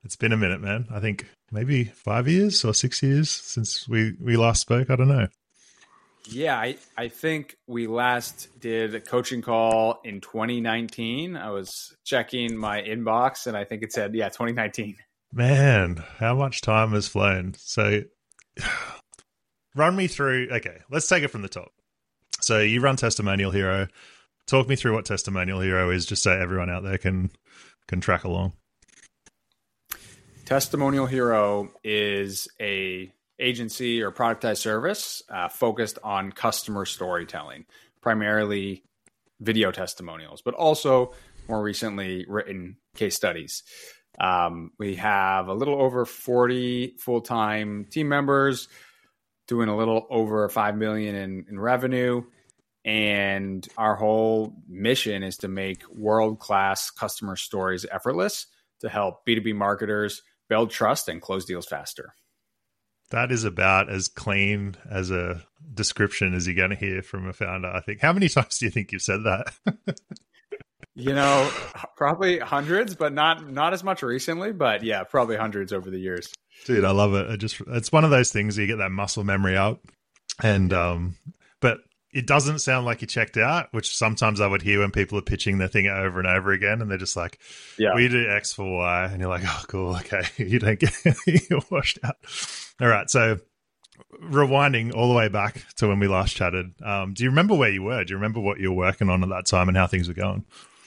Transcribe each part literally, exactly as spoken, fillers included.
It's been a minute, man. I think maybe five years or six years since we, we last spoke. I don't know. Yeah, I, I think we last did a coaching call in twenty nineteen. I was checking my inbox and I think it said, yeah, twenty nineteen. Man, how much time has flown. So run me through. Okay, let's take it from the top. So you run Testimonial Hero. Talk me through what Testimonial Hero is, just so everyone out there can can track along. Testimonial Hero is a agency or productized service uh, focused on customer storytelling, primarily video testimonials, but also more recently written case studies. Um, we have a little over forty full-time team members doing a little over five million in, in revenue. And our whole mission is to make world-class customer stories effortless to help B two B marketers build trust and close deals faster. That is about as clean as a description as you're going to hear from a founder, I think. How many times do you think you've said that? You know, probably hundreds, but not not as much recently. But yeah, probably hundreds over the years. Dude, I love it. I just it's one of those things where you get that muscle memory out, and um, but it doesn't sound like you checked out, which sometimes I would hear when people are pitching their thing over and over again, and they're just like, "Yeah, we do X for Y," and you're like, "Oh, cool, okay." You don't get you're washed out. All right, so rewinding all the way back to when we last chatted, um, do you remember where you were? Do you remember what you were working on at that time and how things were going?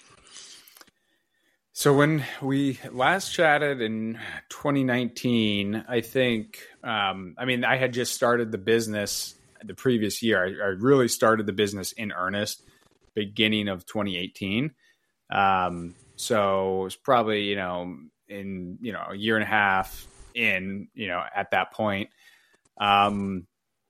So when we last chatted in twenty nineteen, I think, um, I mean, I had just started the business the previous year. I, I really started the business in earnest beginning of twenty eighteen. Um, so it was probably, you know, in, you know, a year and a half in, you know, at that point. Um,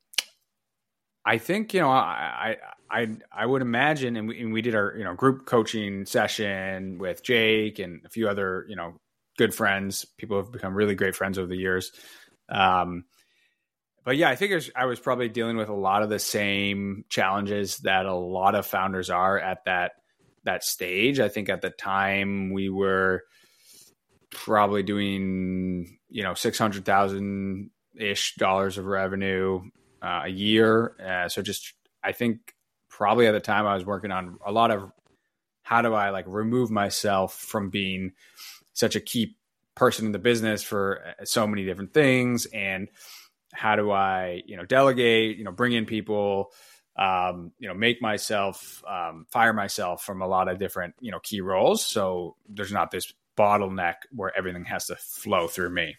I think, you know, I, I, I would imagine, and we, and we did our, you know, group coaching session with Jake and a few other, you know, good friends, people have become really great friends over the years. Um, but yeah, I think it was, I was probably dealing with a lot of the same challenges that a lot of founders are at that, that stage. I think at the time we were probably doing, you know, six hundred thousand ish dollars of revenue uh, a year. Uh, so just, I think probably at the time I was working on a lot of how do I like remove myself from being such a key person in the business for so many different things. And how do I, you know, delegate, you know, bring in people, um, you know, make myself, um, fire myself from a lot of different, you know, key roles. So there's not this bottleneck where everything has to flow through me.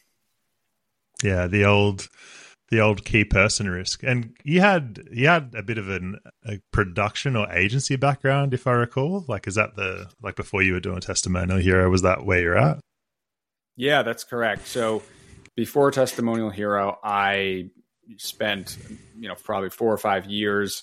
Yeah. The old, the old key person risk. And you had, you had a bit of an, a production or agency background, if I recall. Like, is that the, like before you were doing Testimonial Hero, was that where you're at? Yeah, that's correct. So before Testimonial Hero, I spent, you know, probably four or five years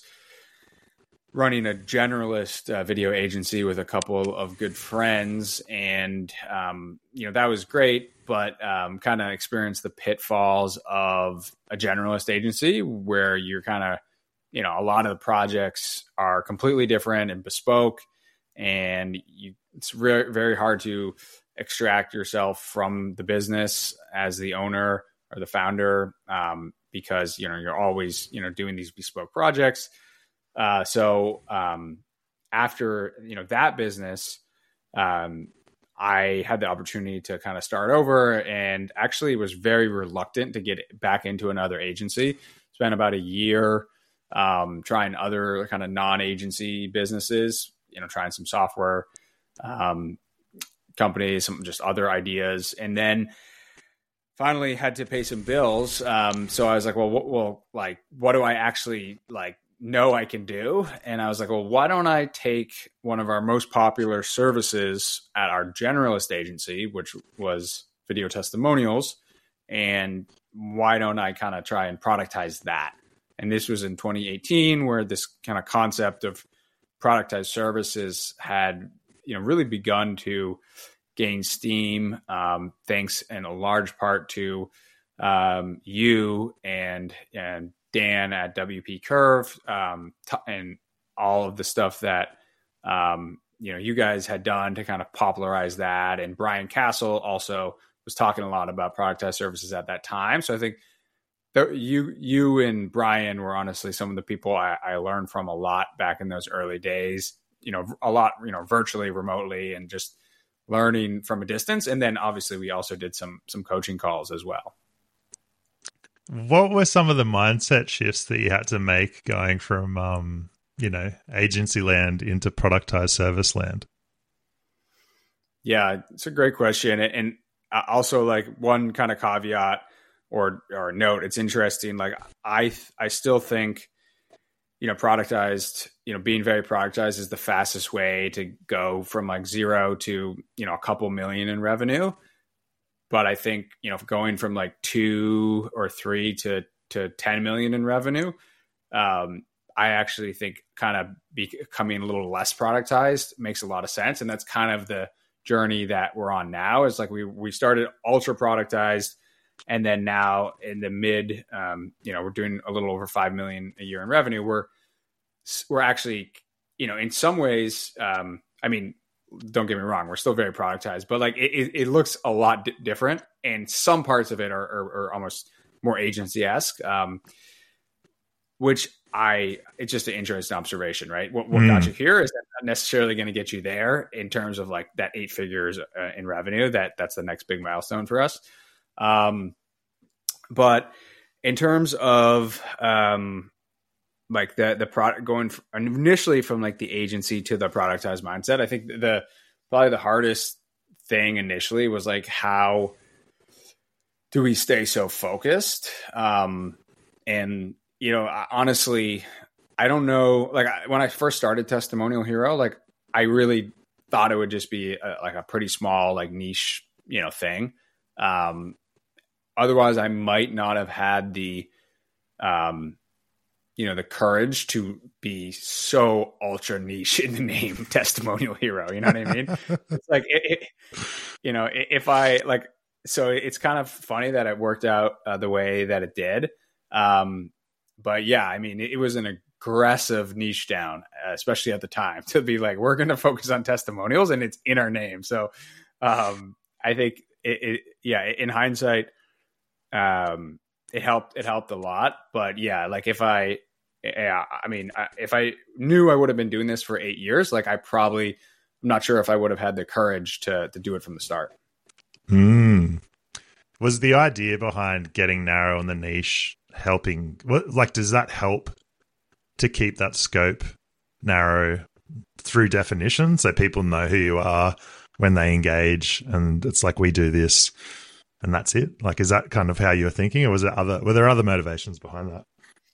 running a generalist uh, video agency with a couple of good friends. And, um, you know, that was great, but um, kind of experienced the pitfalls of a generalist agency where you're kind of, you know, a lot of the projects are completely different and bespoke, and you, it's re- very hard to extract yourself from the business as the owner or the founder, um, because, you know, you're always, you know, doing these bespoke projects. Uh, so um, after, you know, that business, um, I had the opportunity to kind of start over, and actually was very reluctant to get back into another agency. Spent about a year um, trying other kind of non-agency businesses, you know, trying some software um, companies, some just other ideas. And then finally had to pay some bills. Um, so I was like, well, what, well, like, what do I actually like know I can do? And I was like, well, why don't I take one of our most popular services at our generalist agency, which was video testimonials, and why don't I kind of try and productize that? And this was in twenty eighteen, where this kind of concept of productized services had, you know, really begun to gain steam, um, thanks in a large part to um, you and and Dan at W P Curve, um, t- and all of the stuff that um, you know you guys had done to kind of popularize that, and Brian Castle also was talking a lot about productized services at that time. So I think that you you and Brian were honestly some of the people I, I learned from a lot back in those early days. You know, a lot, you know, virtually, remotely, and just learning from a distance. And then obviously we also did some some coaching calls as well. What were some of the mindset shifts that you had to make going from, um, you know, agency land into productized service land? Yeah, it's a great question. And also, like, one kind of caveat or or note, it's interesting. Like, I I still think, you know, productized, you know, being very productized is the fastest way to go from like zero to, you know, a couple million in revenue. But I think, you know, going from like two or three to to ten million in revenue, um, I actually think kind of becoming a little less productized makes a lot of sense. And that's kind of the journey that we're on now. Is like we we started ultra productized, and then now in the mid, um, you know, we're doing a little over five million a year in revenue. We're we're actually, you know, in some ways, um, I mean, don't get me wrong, we're still very productized, but like it, it looks a lot d- different, and some parts of it are, are, are almost more agency-esque, um, which I, it's just an interesting observation, right? What, what mm. got you here is not necessarily going to get you there in terms of like that eight figures uh, in revenue. That that's the next big milestone for us. Um, but in terms of um, like the the product going from, initially from like the agency to the productized mindset, I think the probably the hardest thing initially was like, how do we stay so focused? Um, and you know, honestly, I don't know. Like when I first started Testimonial Hero, like I really thought it would just be a, like a pretty small, like niche, you know, thing. Um, otherwise, I might not have had the, um, you know, the courage to be so ultra niche in the name Testimonial Hero. You know what I mean? It's like, it, it, you know, if I like, so it's kind of funny that it worked out uh, the way that it did. Um, But yeah, I mean, it was an aggressive niche down, uh, especially at the time, to be like, we're going to focus on testimonials and it's in our name. So um, I think it, it, yeah, in hindsight, um, it helped, it helped a lot. But yeah, like if I, yeah, I mean, if I knew I would have been doing this for eight years, like I probably, I'm not sure if I would have had the courage to to do it from the start. Mm. Was the idea behind getting narrow on the niche helping, what, like, does that help to keep that scope narrow through definition so people know who you are when they engage, and it's like, we do this and that's it? Like, is that kind of how you're thinking, or was there other, were there other motivations behind that?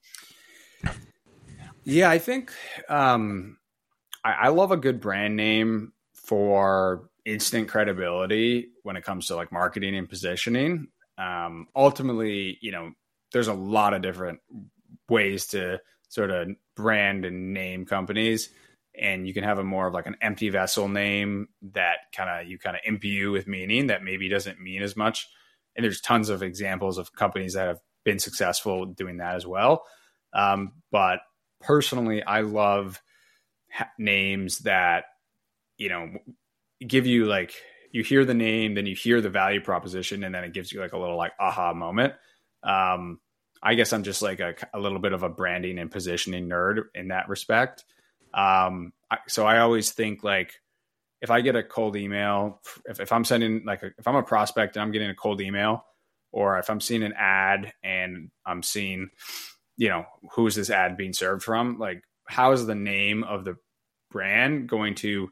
Yeah, I think um, I, I love a good brand name for instant credibility when it comes to like marketing and positioning. Um, ultimately, you know, there's a lot of different ways to sort of brand and name companies, and you can have a more of like an empty vessel name that kind of you kind of imbue with meaning that maybe doesn't mean as much. And there's tons of examples of companies that have been successful doing that as well. Um, but personally, I love ha- names that, you know, give you like, you hear the name, then you hear the value proposition, and then it gives you like a little like aha moment. Um, I guess I'm just like a, a little bit of a branding and positioning nerd in that respect. Um, I, so I always think like, if I get a cold email, if, if I'm sending like, a, if I'm a prospect and I'm getting a cold email, or if I'm seeing an ad and I'm seeing, you know, who is this ad being served from? Like, how is the name of the brand going to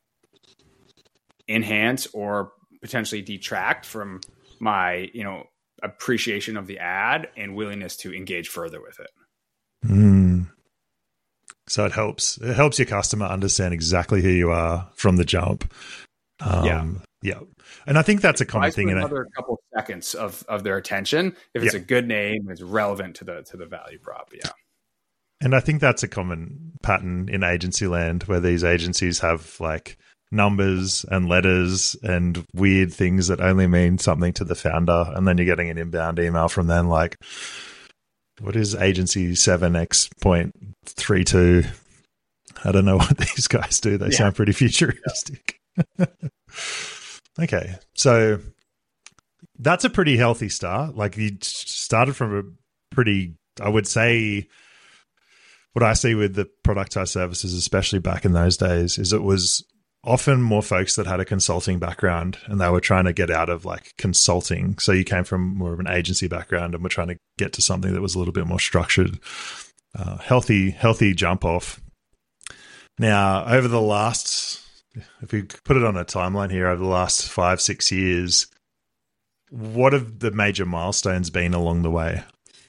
enhance or potentially detract from my, you know, appreciation of the ad and willingness to engage further with it? Mm. So it helps. It helps your customer understand exactly who you are from the jump. Um, yeah, yeah, and I think that's a common thing. In another couple of seconds of of their attention, if it's yeah. a good name, it's relevant to the to the value prop. Yeah, and I think that's a common pattern in agency land, where these agencies have like numbers and letters and weird things that only mean something to the founder, and then you're getting an inbound email from them like, what is agency seven X point three two? I don't know what these guys do. They yeah. sound pretty futuristic. Yeah. Okay. So that's a pretty healthy start. Like you started from a pretty, I would say, what I see with the productized services, especially back in those days, is it was often more folks that had a consulting background and they were trying to get out of like consulting. So you came from more of an agency background and were trying to get to something that was a little bit more structured, uh, healthy, healthy jump off. Now, over the last, if we put it on a timeline here, over the last five, six years, what have the major milestones been along the way?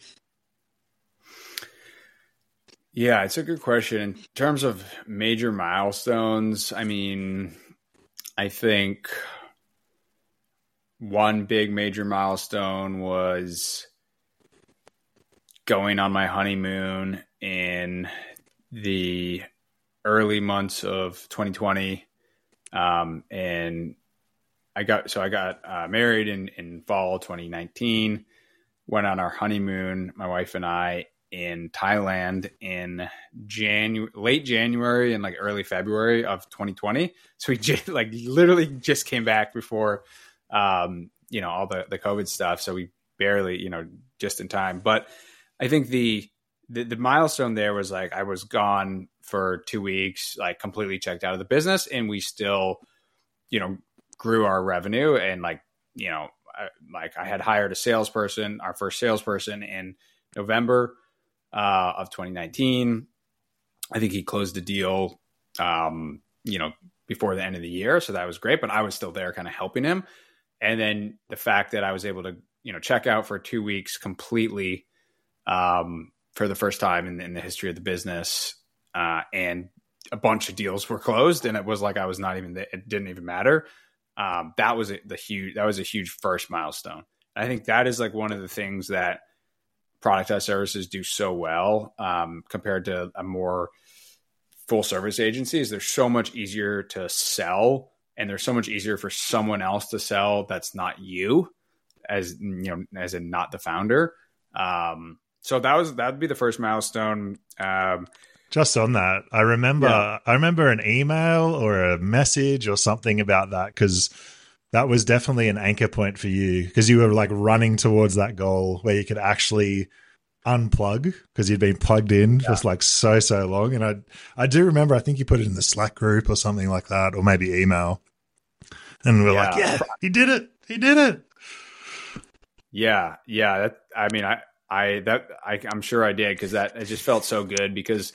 Yeah, it's a good question. In terms of major milestones, I mean, I think one big major milestone was going on my honeymoon in the early months of twenty twenty. Um, and I got, so I got uh, married in, in fall twenty nineteen, went on our honeymoon, my wife and I, in Thailand in Janu- late January and like early February of twenty twenty. So we just, like literally just came back before, um, you know, all the, the COVID stuff. So we barely, you know, just in time. But I think the, the, the milestone there was like, I was gone for two weeks, like completely checked out of the business, and we still, you know, grew our revenue. And like, you know, I, like I had hired a salesperson, our first salesperson in November uh, of twenty nineteen. I think he closed the deal, um, you know, before the end of the year. So that was great, but I was still there kind of helping him. And then the fact that I was able to, you know, check out for two weeks completely, um, for the first time in, in the history of the business. Uh, and a bunch of deals were closed, and it was like, I was not even, it didn't even matter. Um, that was a, the huge, that was a huge first milestone. I think that is like one of the things that productized services do so well, um, compared to a more full service agencies. They're so much easier to sell, and they're so much easier for someone else to sell that's not you, as you know, as in not the founder. Um, so that was, that'd be the first milestone. Um, Just on that, I remember, yeah. I remember an email or a message or something about that, because that was definitely an anchor point for you, because you were like running towards that goal where you could actually unplug, because you'd been plugged in yeah. for like so, so long. And I, I do remember, I think you put it in the Slack group or something like that, or maybe email. And we're yeah. like, yeah, he did it. He did it. Yeah. Yeah. That, I mean, I, I, that I, I'm sure I did, because that, it just felt so good, because,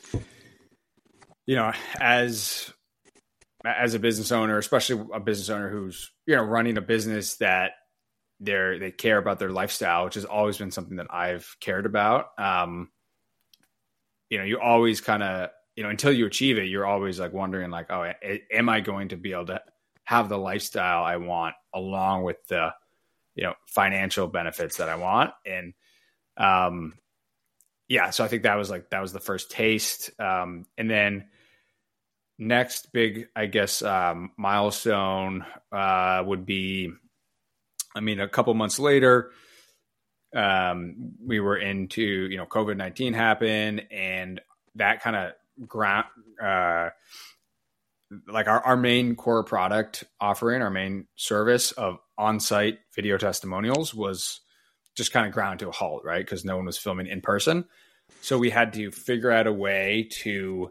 you know, as, as a business owner, especially a business owner who's, you know, running a business that they're, they care about their lifestyle, which has always been something that I've cared about. Um, you know, you always kind of, you know, until you achieve it, you're always like wondering like, oh, am I going to be able to have the lifestyle I want along with the, you know, financial benefits that I want? And, um, yeah, so I think that was like, that was the first taste. Um, and then, next big, I guess, um, milestone uh, would be, I mean, a couple months later, um, we were into, you know, COVID nineteen happened, and that kind of ground, uh, like our, our main core product offering, our main service of on-site video testimonials was just kind of ground to a halt, right? Because no one was filming in person. So we had to figure out a way to,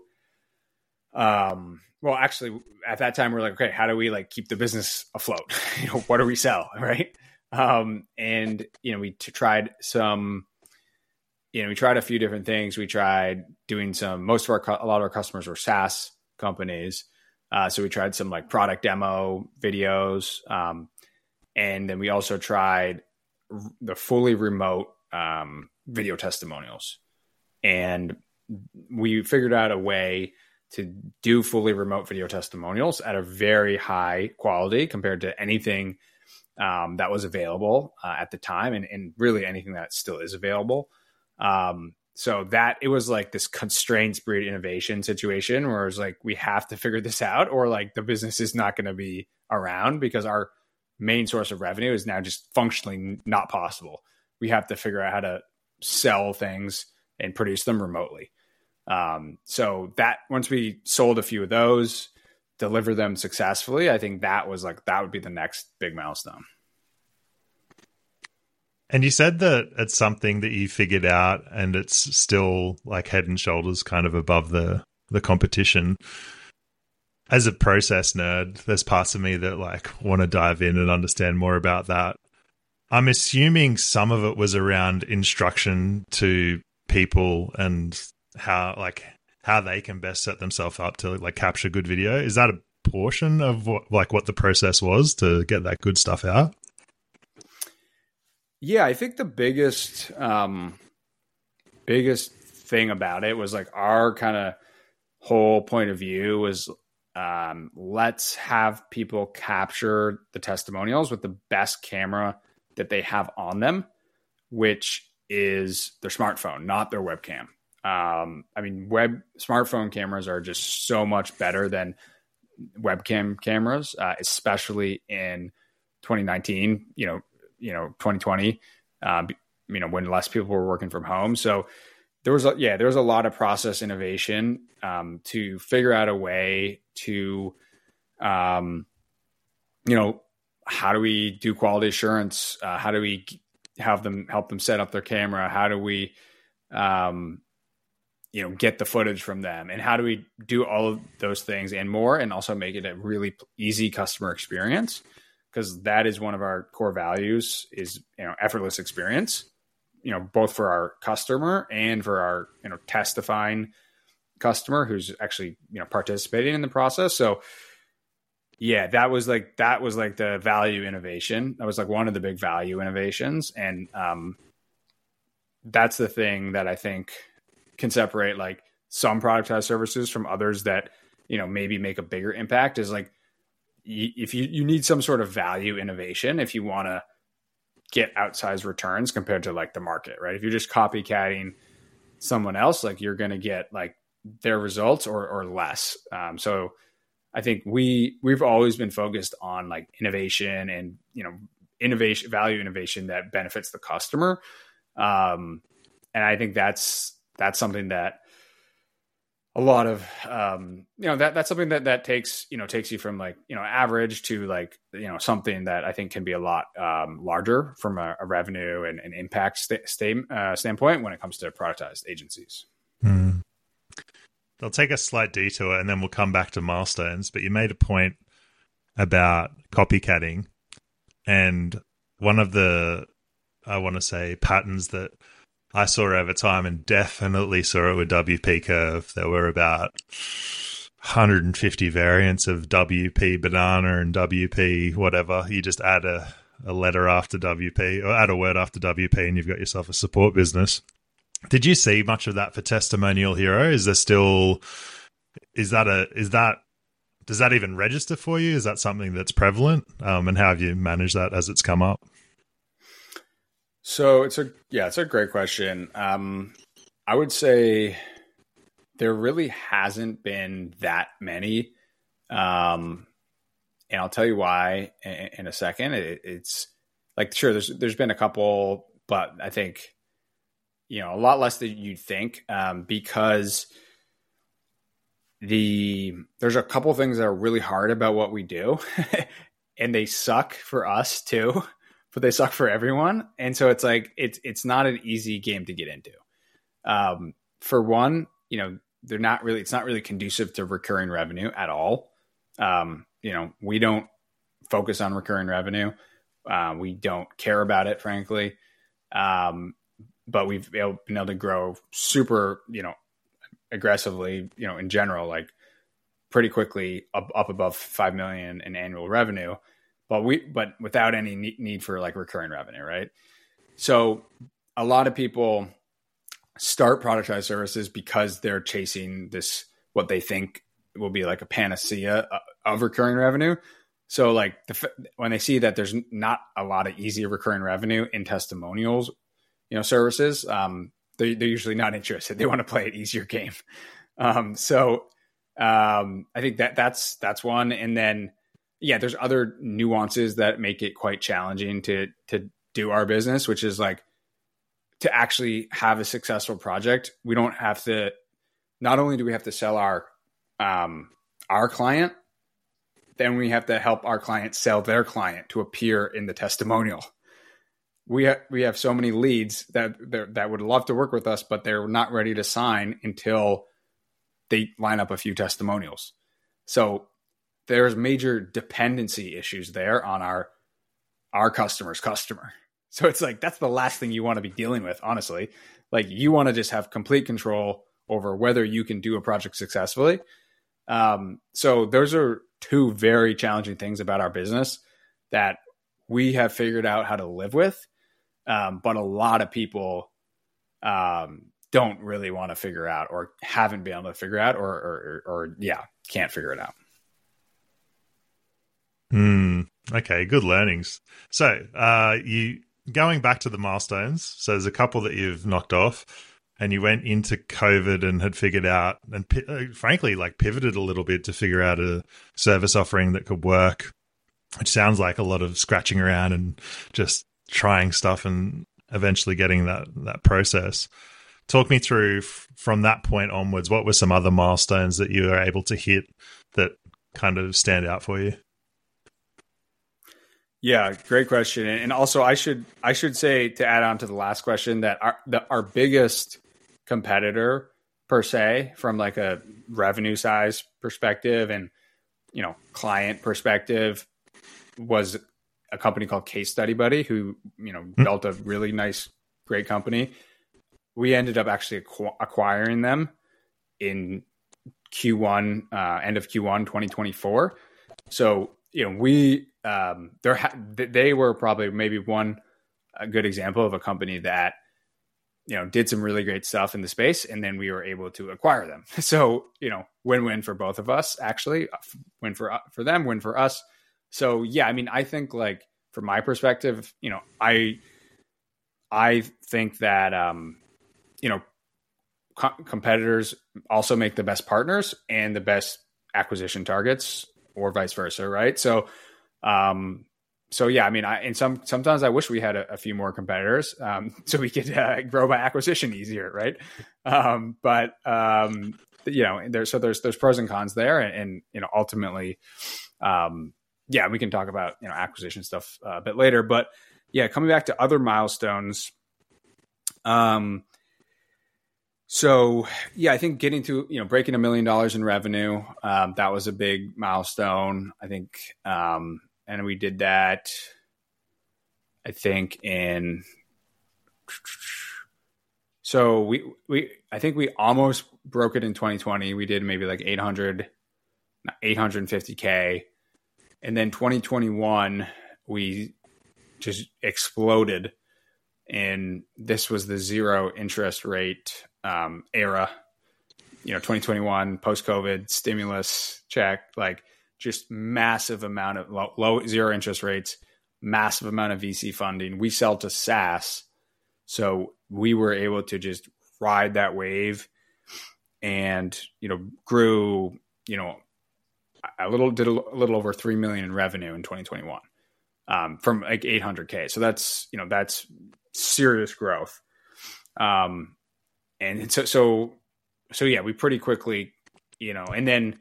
Um, well, actually at that time we we're like, okay, how do we like keep the business afloat? You know, what do we sell? Right. Um, and, you know, we t- tried some, you know, we tried a few different things. We tried doing some, most of our, cu- a lot of our customers were SaaS companies. Uh, so we tried some like product demo videos. Um, and then we also tried r- the fully remote, um, video testimonials, and we figured out a way to do fully remote video testimonials at a very high quality compared to anything um, that was available uh, at the time, and, and really anything that still is available. Um, so that it was like this constraints breed innovation situation where it's like, we have to figure this out, or like the business is not going to be around, because our main source of revenue is now just functionally not possible. We have to figure out how to sell things and produce them remotely. Um, so that once we sold a few of those, deliver them successfully, I think that was like, that would be the next big milestone. And you said that it's something that you figured out and it's still like head and shoulders kind of above the, the competition. As a process nerd, there's parts of me that like want to dive in and understand more about that. I'm assuming some of it was around instruction to people and how like how they can best set themselves up to like capture good video. Is that a portion of what like what the process was to get that good stuff out? Yeah, I think the biggest um, biggest thing about it was like our kind of whole point of view was um, let's have people capture the testimonials with the best camera that they have on them, which is their smartphone, not their webcam. Um, I mean, web smartphone cameras are just so much better than webcam cameras, uh, especially in twenty nineteen, you know, you know, twenty twenty, um, you know, when less people were working from home. So there was, a, yeah, there was a lot of process innovation um, to figure out a way to, um, you know, how do we do quality assurance? Uh, how do we have them help them set up their camera? How do we, um, you know, get the footage from them? And how do we do all of those things and more, and also make it a really easy customer experience? Because that is one of our core values is, you know, effortless experience, you know, both for our customer and for our, you know, testifying customer who's actually, you know, participating in the process. So yeah, that was like, that was like the value innovation. That was like one of the big value innovations. And um, that's the thing that I think can separate like some productized services from others that, you know, maybe make a bigger impact is like, if you, you need some sort of value innovation, if you want to get outsized returns compared to like the market, right? If you're just copycatting someone else, like you're going to get like their results or, or less. Um, so I think we, we've always been focused on like innovation and, you know, innovation, value innovation that benefits the customer. Um, and I think that's, that's something that a lot of, um, you know, that that's something that, that takes, you know, takes you from like, you know, average to like, you know, something that I think can be a lot um, larger from a, a revenue and, and impact st- st- uh, standpoint when it comes to productized agencies. Mm. I'll take a slight detour and then we'll come back to milestones, but you made a point about copycatting, and one of the, I want to say, patterns that I saw over time, and definitely saw it with W P Curve. There were about one hundred fifty variants of W P banana and W P whatever. You just add a, a letter after W P or add a word after W P and you've got yourself a support business. Did you see much of that for Testimonial Hero? Is there still, is that a, is that, does that even register for you? Is that something that's prevalent? Um, and how have you managed that as it's come up? So it's a, yeah, it's a great question. Um, I would say there really hasn't been that many. Um, and I'll tell you why in, in a second. It, it's like, sure, there's, there's been a couple, but I think, you know, a lot less than you'd think, um, because the, there's a couple things that are really hard about what we do and they suck for us too. But they suck for everyone. And so it's like, it's, it's not an easy game to get into. Um, for one, you know, they're not really, it's not really conducive to recurring revenue at all. Um, you know, we don't focus on recurring revenue. Uh, we don't care about it, frankly. Um, but we've been able to grow super, you know, aggressively, you know, in general, like pretty quickly up, up above five million in annual revenue. But we, but without any need for like recurring revenue, right? So a lot of people start productized services because they're chasing this, what they think will be like a panacea of recurring revenue. So like the, when they see that there's not a lot of easy recurring revenue in testimonials, you know, services, um, they, they're usually not interested. They want to play an easier game. Um, so um, I think that that's that's one, and then. Yeah, there's other nuances that make it quite challenging to to do our business, which is like to actually have a successful project. We don't have to. Not only do we have to sell our um, our client, then we have to help our client sell their client to appear in the testimonial. we ha- we have so many leads that that would love to work with us, but they're not ready to sign until they line up a few testimonials. So there's major dependency issues there on our our customer's customer. So it's like, that's the last thing you want to be dealing with, honestly. Like, you want to just have complete control over whether you can do a project successfully. Um, so those are two very challenging things about our business that we have figured out how to live with. Um, but a lot of people um, don't really want to figure out, or haven't been able to figure out, or, or, or, or yeah, can't figure it out. Hmm. Okay, good learnings. So, uh, you going back to the milestones. So, there's a couple that you've knocked off, and you went into COVID and had figured out, and uh, frankly, like pivoted a little bit to figure out a service offering that could work. Which sounds like a lot of scratching around and just trying stuff, and eventually getting that that process. Talk me through f- from that point onwards. What were some other milestones that you were able to hit that kind of stand out for you? Yeah, great question. And also, I should I should say, to add on to the last question, that our the, our biggest competitor per se, from like a revenue size perspective and, you know, client perspective, was a company called Case Study Buddy, who, you know, mm-hmm. built a really nice, great company. We ended up actually acqu- acquiring them in Q one, uh, end of Q one, twenty twenty-four. So, you know, we, um, there, ha- they were probably maybe one a good example of a company that, you know, did some really great stuff in the space, and then we were able to acquire them. So, you know, win-win for both of us, actually. Win for, for them, win for us. So, yeah, I mean, I think, like, from my perspective, you know, I, I think that, um, you know, co- competitors also make the best partners and the best acquisition targets, or vice versa, right? So, um, so yeah, I mean, I, and some sometimes I wish we had a, a few more competitors, um, so we could uh, grow by acquisition easier, right? Um, but um, you know, there's so there's there's pros and cons there, and, and you know, ultimately, um, yeah, we can talk about, you know, acquisition stuff uh, a bit later. But yeah, coming back to other milestones, um. So yeah, I think getting to, you know, breaking a million dollars in revenue, um, that was a big milestone, I think. Um, and we did that, I think in, so we, we, I think we almost broke it in twenty twenty. We did maybe like eight hundred, eight hundred fifty K. And then twenty twenty-one, we just exploded. And this was the zero interest rate um, era, you know, twenty twenty-one, post-COVID, stimulus check, like just massive amount of low, low zero interest rates, massive amount of V C funding. We sell to SaaS. So we were able to just ride that wave and, you know, grew, you know, a little, did a little over three million in revenue in twenty twenty-one um, from like eight hundred K. So that's, you know, that's serious growth. Um, and so, so, so yeah, we pretty quickly, you know, and then,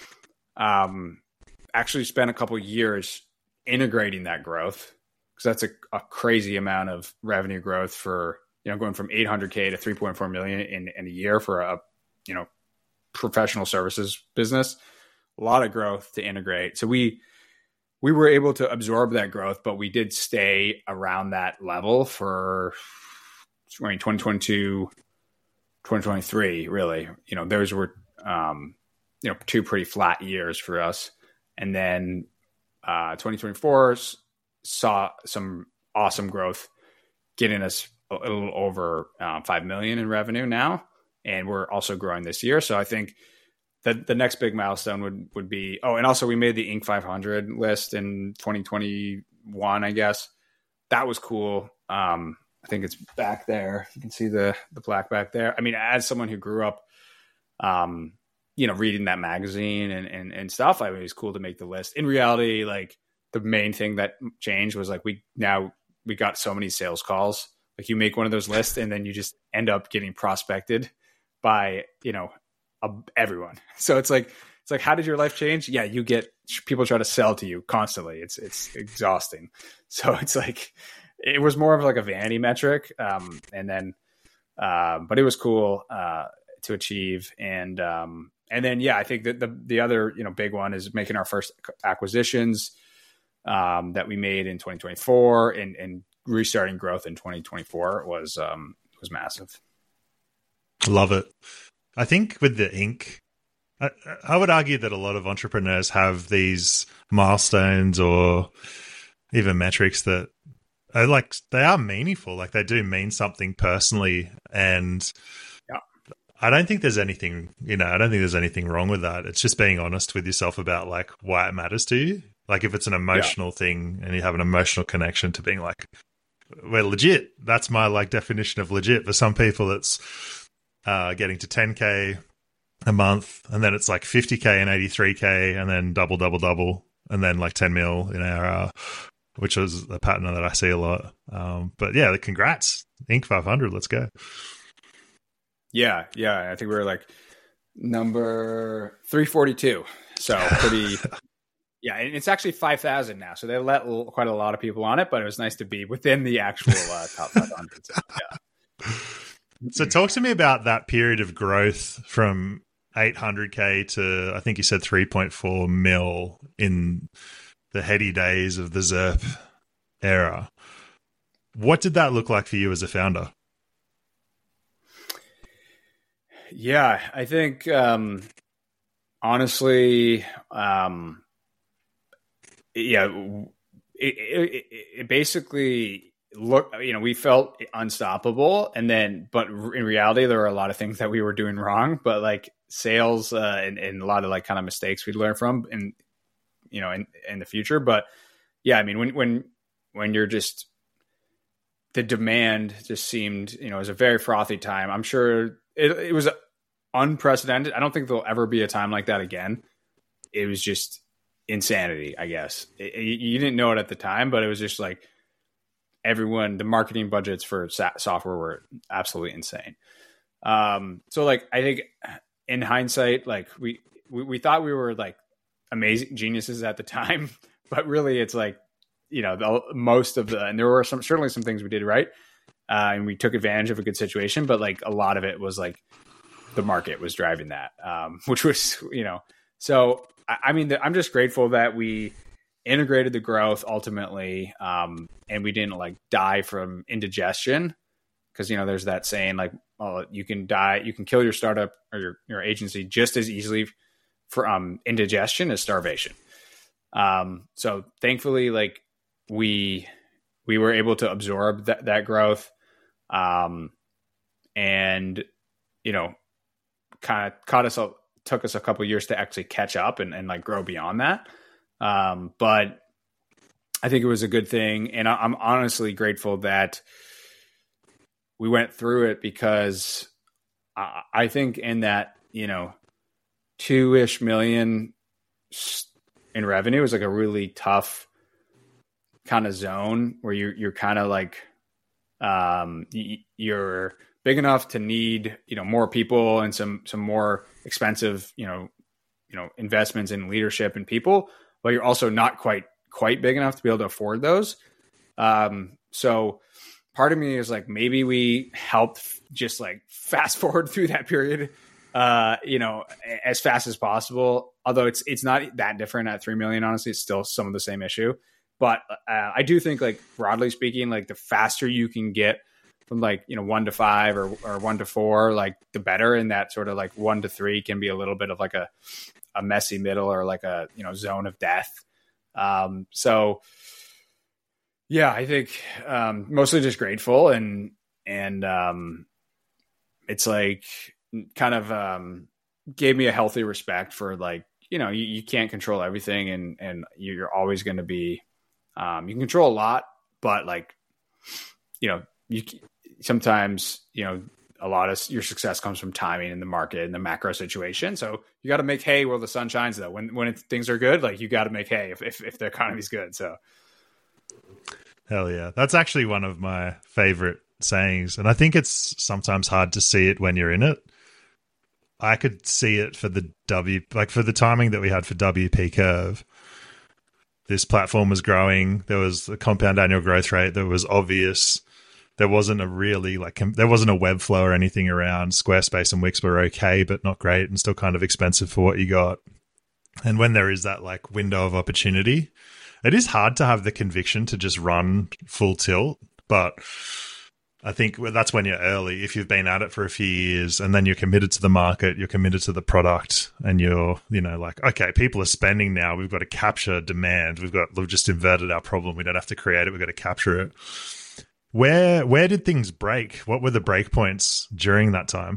um, actually spent a couple of years integrating that growth, because that's a, a crazy amount of revenue growth for, you know, going from eight hundred K to three point four million in, in a year for a, you know, professional services business, a lot of growth to integrate. So we, we were able to absorb that growth, but we did stay around that level for I mean, twenty twenty-two, twenty twenty-three, really. You know, those were, um, you know, two pretty flat years for us. And then uh, twenty twenty-four saw some awesome growth, getting us a little over um, five million in revenue now. And we're also growing this year. So I think the the next big milestone would, would be, oh, and also we made the Inc five hundred list in twenty twenty-one, I guess. That was cool. Um, I think it's back there. You can see the the plaque back there. I mean, as someone who grew up, um, you know, reading that magazine and, and, and stuff, I mean, it was cool to make the list. In reality, like, the main thing that changed was like, we now we got so many sales calls. Like, you make one of those lists and then you just end up getting prospected by, you know, a, everyone. So it's like, it's like, how did your life change? Yeah. You get people try to sell to you constantly. It's, it's exhausting. So it's like, it was more of like a vanity metric. Um, and then, uh, but it was cool uh, to achieve. And um, and then, yeah, I think that the, the other, you know, big one is making our first acquisitions um, that we made in twenty twenty-four and, and restarting growth in twenty twenty-four was um, was massive. Love it. I think with the ink, I, I would argue that a lot of entrepreneurs have these milestones or even metrics that are like, they are meaningful. Like they do mean something personally. And yeah. I don't think there's anything, you know, I don't think there's anything wrong with that. It's just being honest with yourself about like why it matters to you. Like if it's an emotional yeah. thing and you have an emotional connection to being like, we're legit. That's my like definition of legit. For some people, it's uh, getting to ten K a month, and then it's like fifty K and eighty-three K, and then double, double, double, and then like ten mil in A R R, which is a pattern that I see a lot. Um, but yeah, congrats, Inc five hundred. Let's go. Yeah, yeah. I think we were like number three forty-two. So pretty. Yeah, and it's actually five thousand now. So they let l- quite a lot of people on it, but it was nice to be within the actual uh, top five hundred. So, yeah. So talk to me about that period of growth from eight hundred K to, I think you said three point four mil in the heady days of the Zerp era. What did that look like for you as a founder? Yeah, I think um, honestly, um, yeah, it, it, it basically look, you know, we felt unstoppable, and then, but in reality, there were a lot of things that we were doing wrong, but like sales uh, and, and a lot of like kind of mistakes we'd learn from, in, you know, in, in the future. But yeah, I mean, when, when, when you're just, the demand just seemed, you know, it was a very frothy time. I'm sure it, it was unprecedented. I don't think there'll ever be a time like that again. It was just insanity, I guess. It, you didn't know it at the time, but it was just like everyone, the marketing budgets for software were absolutely insane. Um, so like, I think in hindsight, like we, we, we thought we were like amazing geniuses at the time, but really it's like, you know, the, most of the, and there were some, certainly some things we did right. Uh, and we took advantage of a good situation, but like a lot of it was like the market was driving that, um, which was, you know, so, I, I mean, the, I'm just grateful that we integrated the growth ultimately. Um, and we didn't like die from indigestion. Cause you know, there's that saying like, oh, you can die, you can kill your startup or your, your agency just as easily from indigestion as starvation. Um, so thankfully, like we, we were able to absorb that, that growth. Um, and, you know, kind of caught us, took us a couple of years to actually catch up and, and like grow beyond that. Um, but I think it was a good thing. And I, I'm honestly grateful that we went through it, because I, I think in that, you know, two-ish million in revenue is like a really tough kind of zone where you're, you're kind of like, um, you're big enough to need, you know, more people and some, some more expensive, you know, you know, investments in leadership and people, but you're also not quite, quite big enough to be able to afford those. Um, so part of me is like, maybe we helped just like fast forward through that period, uh, you know, as fast as possible. Although it's, it's not that different at three million, honestly, it's still some of the same issue. But uh, I do think, like, broadly speaking, like the faster you can get from like, you know, one to five or, or one to four, like the better. And that sort of like one to three can be a little bit of like a, a messy middle or like a, you know, zone of death. Um, so yeah, I think um, mostly just grateful, and, and um, it's like kind of um, gave me a healthy respect for like, you know, you, you can't control everything, and, and you're always going to be, um, you can control a lot, but like, you know, you sometimes, you know, a lot of your success comes from timing in the market and the macro situation. So you got to make hay while the sun shines, though. When, when it, things are good, like you got to make hay if, if, if the economy's good. So. Hell yeah. That's actually one of my favorite sayings. And I think it's sometimes hard to see it when you're in it. I could see it for the W, like for the timing that we had for W P Curve. this platform was growing. There was a compound annual growth rate that was obvious. There wasn't a really like com- there wasn't a Webflow or anything around. Squarespace and Wix were okay, but not great, and still kind of expensive for what you got. And when there is that like window of opportunity, it is hard to have the conviction to just run full tilt. But I think that's when you're early. If you've been at it for a few years and then you're committed to the market, you're committed to the product, and you're, you know, like, okay, people are spending now. We've got to capture demand. We've got, we've just inverted our problem. We don't have to create it. We've got to capture it. Where, where did things break? What were the break points during that time?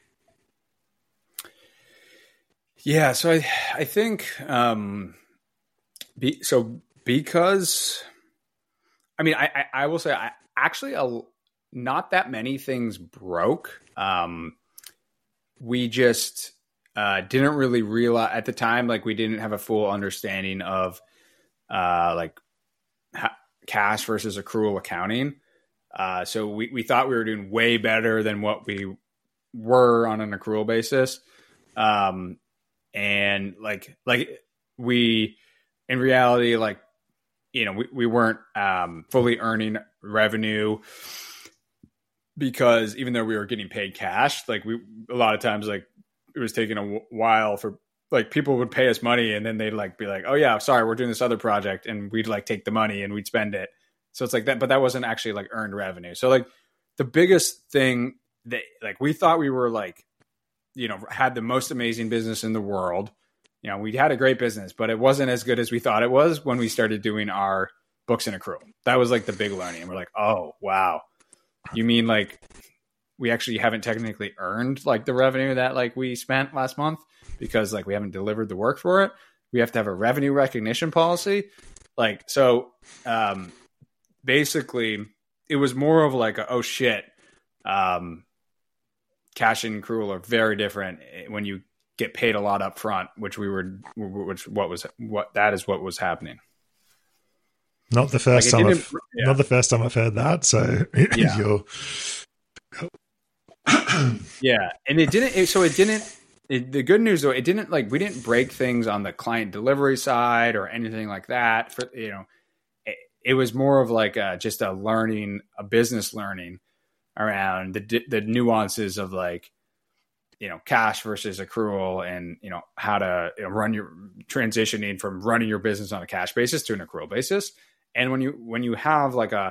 Yeah. So I, I think, um, be, so because, I mean, I, I, I will say I actually, a, not that many things broke. Um, we just, uh, didn't really realize at the time, like we didn't have a full understanding of, uh, like ha- cash versus accrual accounting. Uh, so we, we thought we were doing way better than what we were on an accrual basis. Um, and like, like we, in reality, like, you know, we, we weren't, um, fully earning revenue because even though we were getting paid cash, like we, a lot of times, like it was taking a w- while for like people would pay us money and then they'd like be like, oh yeah, sorry, we're doing this other project, and we'd like take the money and we'd spend it. So it's like that, but that wasn't actually like earned revenue. So like the biggest thing that like we thought we were like, you know, had the most amazing business in the world. You know, we had a great business, but it wasn't as good as we thought it was when we started doing our books and accrual. That was like the big learning. And we're like, oh, wow. You mean like we actually haven't technically earned like the revenue that like we spent last month because like we haven't delivered the work for it. We have to have a revenue recognition policy. Like, so, um, basically it was more of like, a, oh shit, um, cash and accrual are very different when you get paid a lot up front, which we were, which what was, what that is what was happening. Not the first like time, I've, yeah. not the first time I've heard that. So yeah. you're, yeah. And it didn't, so it didn't, it, the good news though, it didn't like, we didn't break things on the client delivery side or anything like that for, you know, it was more of like a, just a learning, a business learning around the the nuances of like, you know, cash versus accrual, and, you know, how to, you know, run your transitioning from running your business on a cash basis to an accrual basis. And when you, when you have like a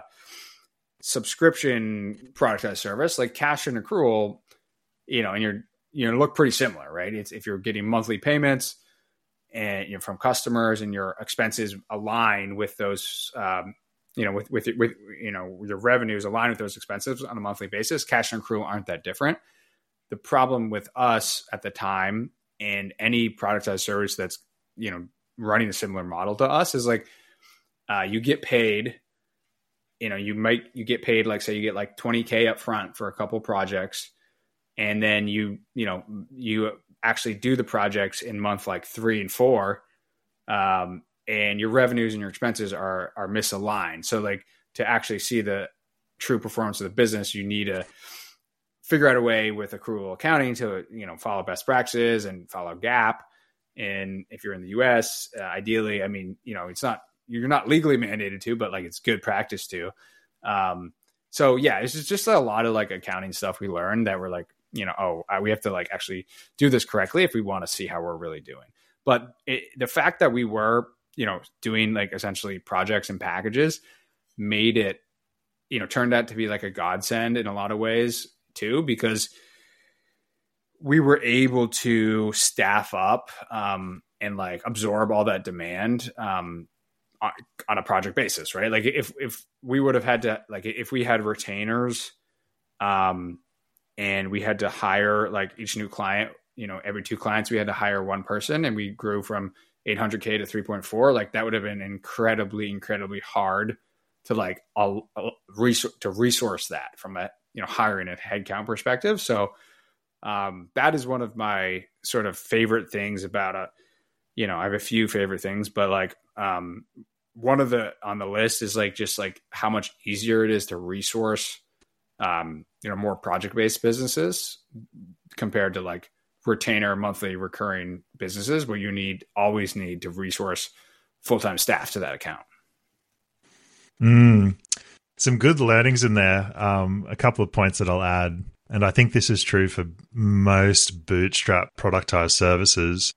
subscription product as service, like cash and accrual, you know, and you're, you know, look pretty similar, right? It's if you're getting monthly payments and, you know, from customers, and your expenses align with those, um, you know, with, with, with, you know, your revenues align with those expenses on a monthly basis, cash and accrual aren't that different. The problem with us at the time, and any product as a service that's, you know, running a similar model to us, is like, uh, you get paid, you know, you might, you get paid, like, say you get like twenty K up front for a couple projects. And then you, you know, you actually do the projects in month like three and four. Um, and your revenues and your expenses are, are misaligned. So like, to actually see the true performance of the business, you need to figure out a way with accrual accounting to, you know, follow best practices and follow GAAP. And if you're in the U S, uh, ideally, I mean, you know, it's not, you're not legally mandated to, but like it's good practice to. Um, so yeah, it's just, just a lot of like accounting stuff we learned that we're like, you know, oh, uh, we have to like actually do this correctly if we want to see how we're really doing. But it, the fact that we were, you know, doing like essentially projects and packages made it, you know, turned out to be like a godsend in a lot of ways too, because we were able to staff up um, and like absorb all that demand um, on, on a project basis, right? Like if, if we would have had to, like if we had retainers um, and we had to hire like each new client, you know, every two clients, we had to hire one person, and we grew from eight hundred K to three point four, like that would have been incredibly, incredibly hard to like, a, a res- to resource that from a, you know, hiring a headcount perspective. So um, that is one of my sort of favorite things about a, you know, I have a few favorite things, but like um, one of the on the list is like, just like how much easier it is to resource, um, you know, more project-based businesses compared to like retainer monthly recurring businesses where you need always need to resource full-time staff to that account. Mm, some good learnings in there. Um, a couple of points that I'll add, and I think this is true for most bootstrap productized services.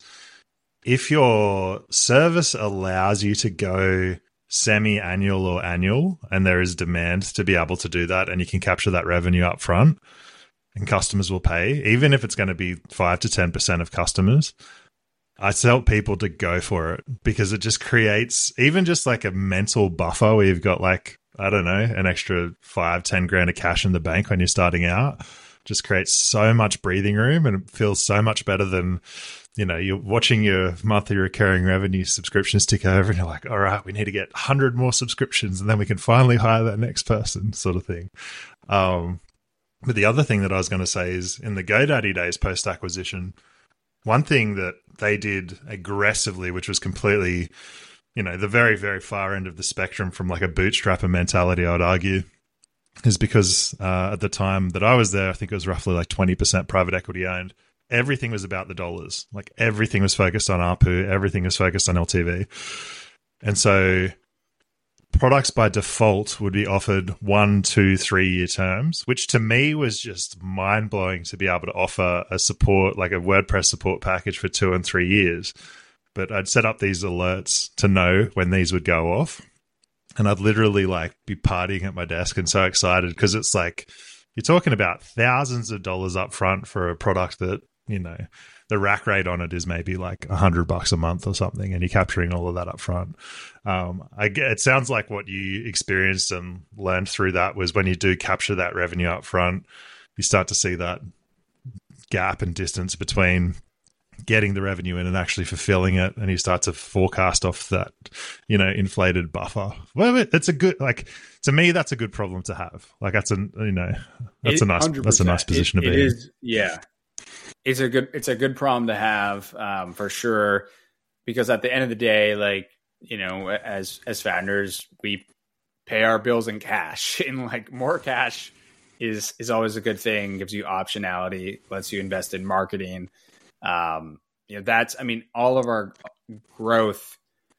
If your service allows you to go semi-annual or annual, and there is demand to be able to do that, and you can capture that revenue up front, and customers will pay, even if it's going to be five to ten percent of customers, I tell people to go for it, because it just creates even just like a mental buffer where you've got like, I don't know, an extra five, ten grand of cash in the bank when you're starting out. Just creates so much breathing room, and it feels so much better than, you know, you're watching your monthly recurring revenue subscriptions tick over and you're like, all right, we need to get one hundred more subscriptions and then we can finally hire that next person, sort of thing. Um, but the other thing that I was going to say is in the GoDaddy days post-acquisition, one thing that they did aggressively, which was completely, you know, the very, very far end of the spectrum from like a bootstrapper mentality, I would argue, is because uh, at the time that I was there, I think it was roughly like twenty percent private equity owned. Everything was about the dollars. Like everything was focused on A R P U. Everything was focused on L T V. And so products by default would be offered one, two, three year terms, which to me was just mind blowing to be able to offer a support, like a WordPress support package for two and three years. But I'd set up these alerts to know when these would go off. And I'd literally like be partying at my desk and so excited, because it's like you're talking about thousands of dollars up front for a product that, you know, the rack rate on it is maybe like a hundred bucks a month or something, and you're capturing all of that up front. Um, I get, it sounds like what you experienced and learned through that was when you do capture that revenue up front, you start to see that gap and distance between getting the revenue in and actually fulfilling it, and you start to forecast off that, you know, inflated buffer. Well, it's a good, like, to me, that's a good problem to have. Like, that's a, you know, that's It, a nice, one hundred percent. That's a nice position it, to be it in. is, yeah. It's a good, it's a good problem to have, um, for sure, because at the end of the day, like, you know, as, as founders, we pay our bills in cash, and like more cash is, is always a good thing. Gives you optionality, lets you invest in marketing. Um, you know, that's, I mean, all of our growth,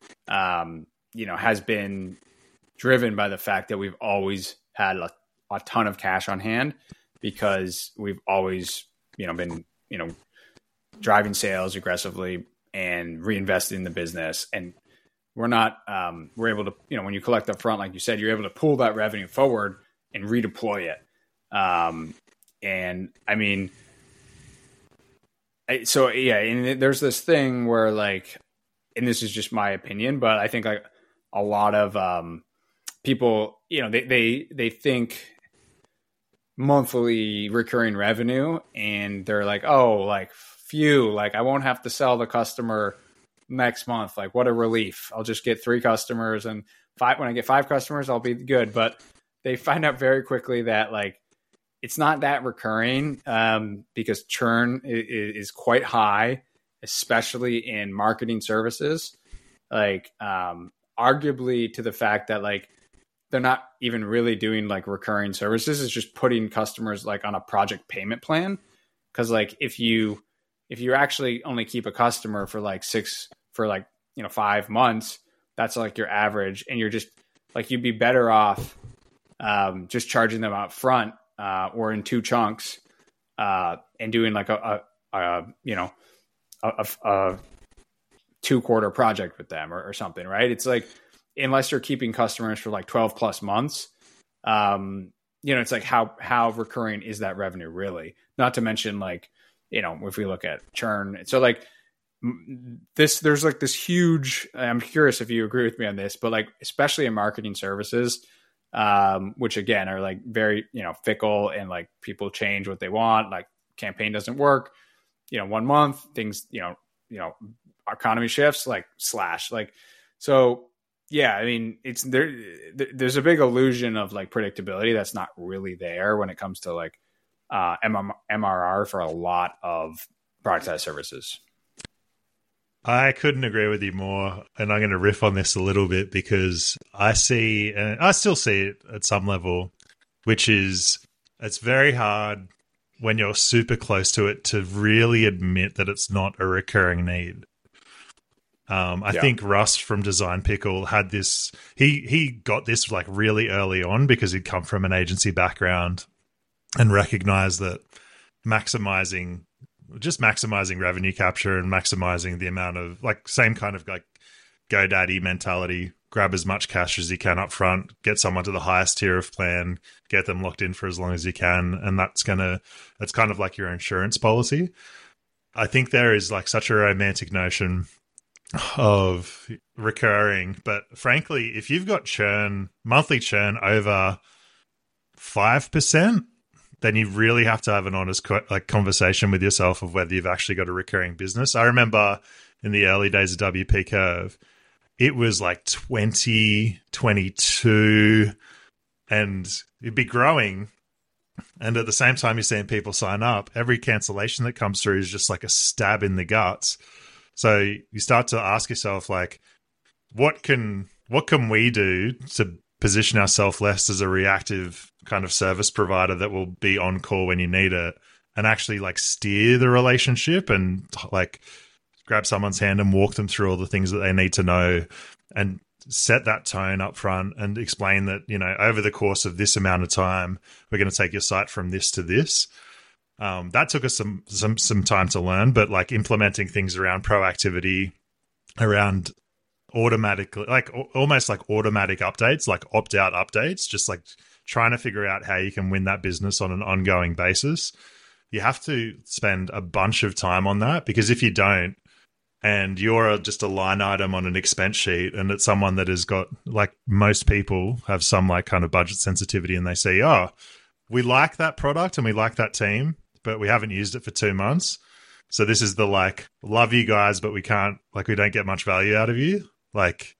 um, you know, has been driven by the fact that we've always had a, a ton of cash on hand, because we've always, you know, been, you know, driving sales aggressively and reinvesting in the business. And we're not, um, we're able to, you know, when you collect up front, like you said, you're able to pull that revenue forward and redeploy it. Um, and I mean, So yeah, and there's this thing where like, and this is just my opinion, but I think like a lot of um, people, you know, they they they think monthly recurring revenue, and they're like, oh, like phew, like I won't have to sell the customer next month. Like what a relief! I'll just get three customers, and five. When I get five customers, I'll be good. But they find out very quickly that like, it's not that recurring, um, because churn is, is quite high, especially in marketing services. Like, um, arguably to the fact that like they're not even really doing like recurring services. It's just putting customers like on a project payment plan. Because like if you if you actually only keep a customer for like six for like you know five months, that's like your average, and you're just like you'd be better off um, just charging them out front. Uh, or in two chunks, uh, and doing like a, a, a you know, a, a, a two quarter project with them or, or something, right? It's like, unless you're keeping customers for like twelve plus months, um, you know, it's like how, how recurring is that revenue really? Not to mention like, you know, if we look at churn, so like this, there's like this huge, I'm curious if you agree with me on this, but like, especially in marketing services, um, which again are like very, you know, fickle, and like people change what they want. Like campaign doesn't work, you know, one month things, you know, you know, economy shifts, like slash, like, so yeah, I mean, it's there, there's a big illusion of like predictability that's not really there when it comes to like, uh, M R R for a lot of productized services. I couldn't agree with you more, and I'm going to riff on this a little bit, because I see, and I still see it at some level, which is it's very hard when you're super close to it to really admit that it's not a recurring need. Um, I Yeah. think Russ from Design Pickle had this. He he got this like really early on because he'd come from an agency background and recognized that maximizing, just maximizing revenue capture and maximizing the amount of like same kind of like GoDaddy mentality. Grab as much cash as you can up front, get someone to the highest tier of plan, get them locked in for as long as you can, and that's gonna. That's kind of like your insurance policy. I think there is like such a romantic notion of recurring, but frankly, if you've got churn, monthly churn over five percent, then you really have to have an honest co- like conversation with yourself of whether you've actually got a recurring business. I remember in the early days of W P Curve, it was like twenty, twenty-two, and it'd be growing. And at the same time, you're seeing people sign up. Every cancellation that comes through is just like a stab in the guts. So you start to ask yourself, like, what can what can we do to position ourselves less as a reactive kind of service provider that will be on call when you need it, and actually like steer the relationship and like grab someone's hand and walk them through all the things that they need to know and set that tone up front and explain that, you know, over the course of this amount of time, we're going to take your site from this to this. Um, that took us some some some time to learn, but like implementing things around proactivity, around automatically, like almost like automatic updates, like opt-out updates, just like trying to figure out how you can win that business on an ongoing basis. You have to spend a bunch of time on that, because if you don't, and you're just a line item on an expense sheet, and it's someone that has got, like most people have some like kind of budget sensitivity, and they say, oh, we like that product and we like that team, but we haven't used it for two months. So this is the like, love you guys, but we can't, like, we don't get much value out of you. Like,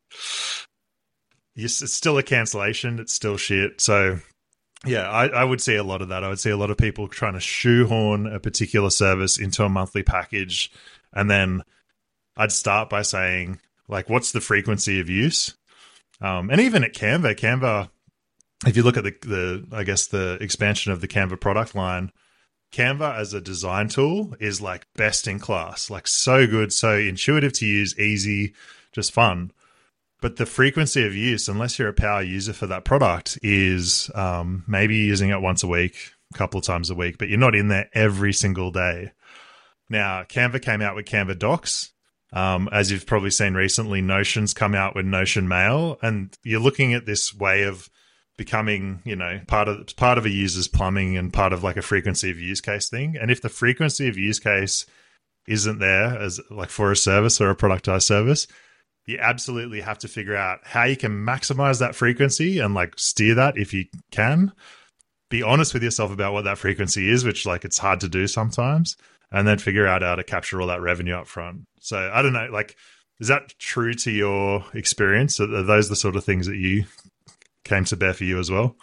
yes, it's still a cancellation. It's still shit. So yeah, I, I would see a lot of that. I would see a lot of people trying to shoehorn a particular service into a monthly package. And then I'd start by saying, like, what's the frequency of use? Um, and even at Canva, Canva, if you look at the, the, I guess, the expansion of the Canva product line, Canva as a design tool is like best in class, like so good, so intuitive to use, easy, just fun. But the frequency of use, unless you're a power user for that product, is um, maybe using it once a week, a couple of times a week, but you're not in there every single day. Now, Canva came out with Canva Docs. Um, as you've probably seen recently, Notion's come out with Notion Mail, and you're looking at this way of becoming, you know, part of part of a user's plumbing and part of like a frequency of use case thing. And if the frequency of use case isn't there as like for a service or a productized service, you absolutely have to figure out how you can maximize that frequency and like steer that if you can. Be honest with yourself about what that frequency is, which like it's hard to do sometimes, and then figure out how to capture all that revenue up front. So I don't know, like, is that true to your experience? Are those the sort of things that you came to bear for you as well?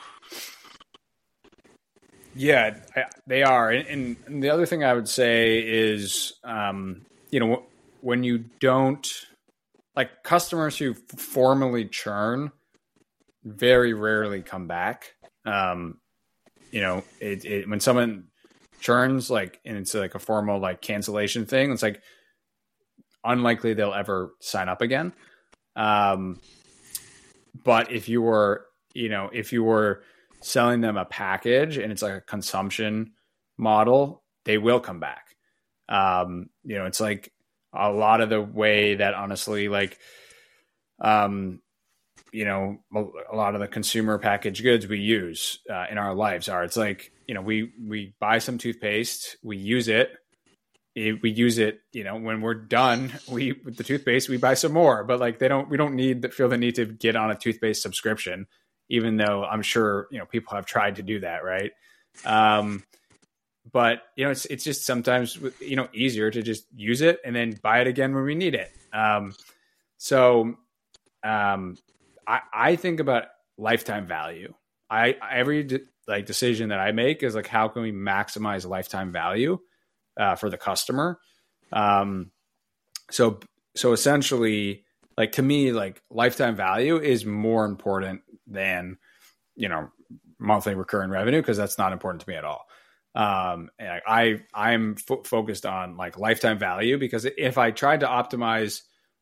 Yeah, they are. And, and the other thing I would say is, um, you know, when you don't, like, customers who formally churn very rarely come back. Um, you know, it, it, when someone churns, like, and it's like a formal like cancellation thing, it's like unlikely they'll ever sign up again. Um, but if you were, you know, if you were selling them a package and it's like a consumption model, they will come back. Um, you know, it's like a lot of the way that honestly, like, um, you know, a lot of the consumer packaged goods we use uh, in our lives are, it's like, you know, we, we buy some toothpaste, we use it, it, we use it, you know, when we're done, we, with the toothpaste, we buy some more, but like, they don't, we don't need to feel the need to get on a toothpaste subscription, even though I'm sure, you know, people have tried to do that. Right. Um, but you know, it's, it's just sometimes, you know, easier to just use it and then buy it again when we need it. Um, so, um, I, I think about lifetime value. I, every de- like decision that I make is like, how can we maximize lifetime value uh, for the customer? Um, so, so essentially, like, to me, like, lifetime value is more important than, you know, monthly recurring revenue, because that's not important to me at all. Um, and I, I'm fo- focused on like lifetime value, because if I tried to optimize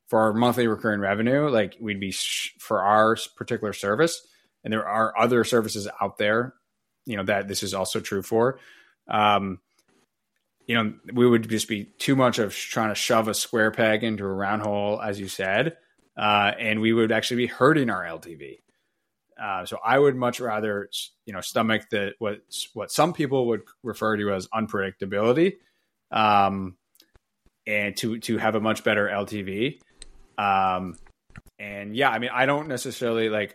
for our monthly recurring revenue, like we'd be sh- for our particular service, and there are other services out there, you know, that this is also true for. Um, you know, we would just be too much of trying to shove a square peg into a round hole, as you said, uh, and we would actually be hurting our L T V. Uh, so I would much rather, you know, stomach the what what some people would refer to as unpredictability, um, and to to have a much better L T V. Um, and yeah, I mean, I don't necessarily like.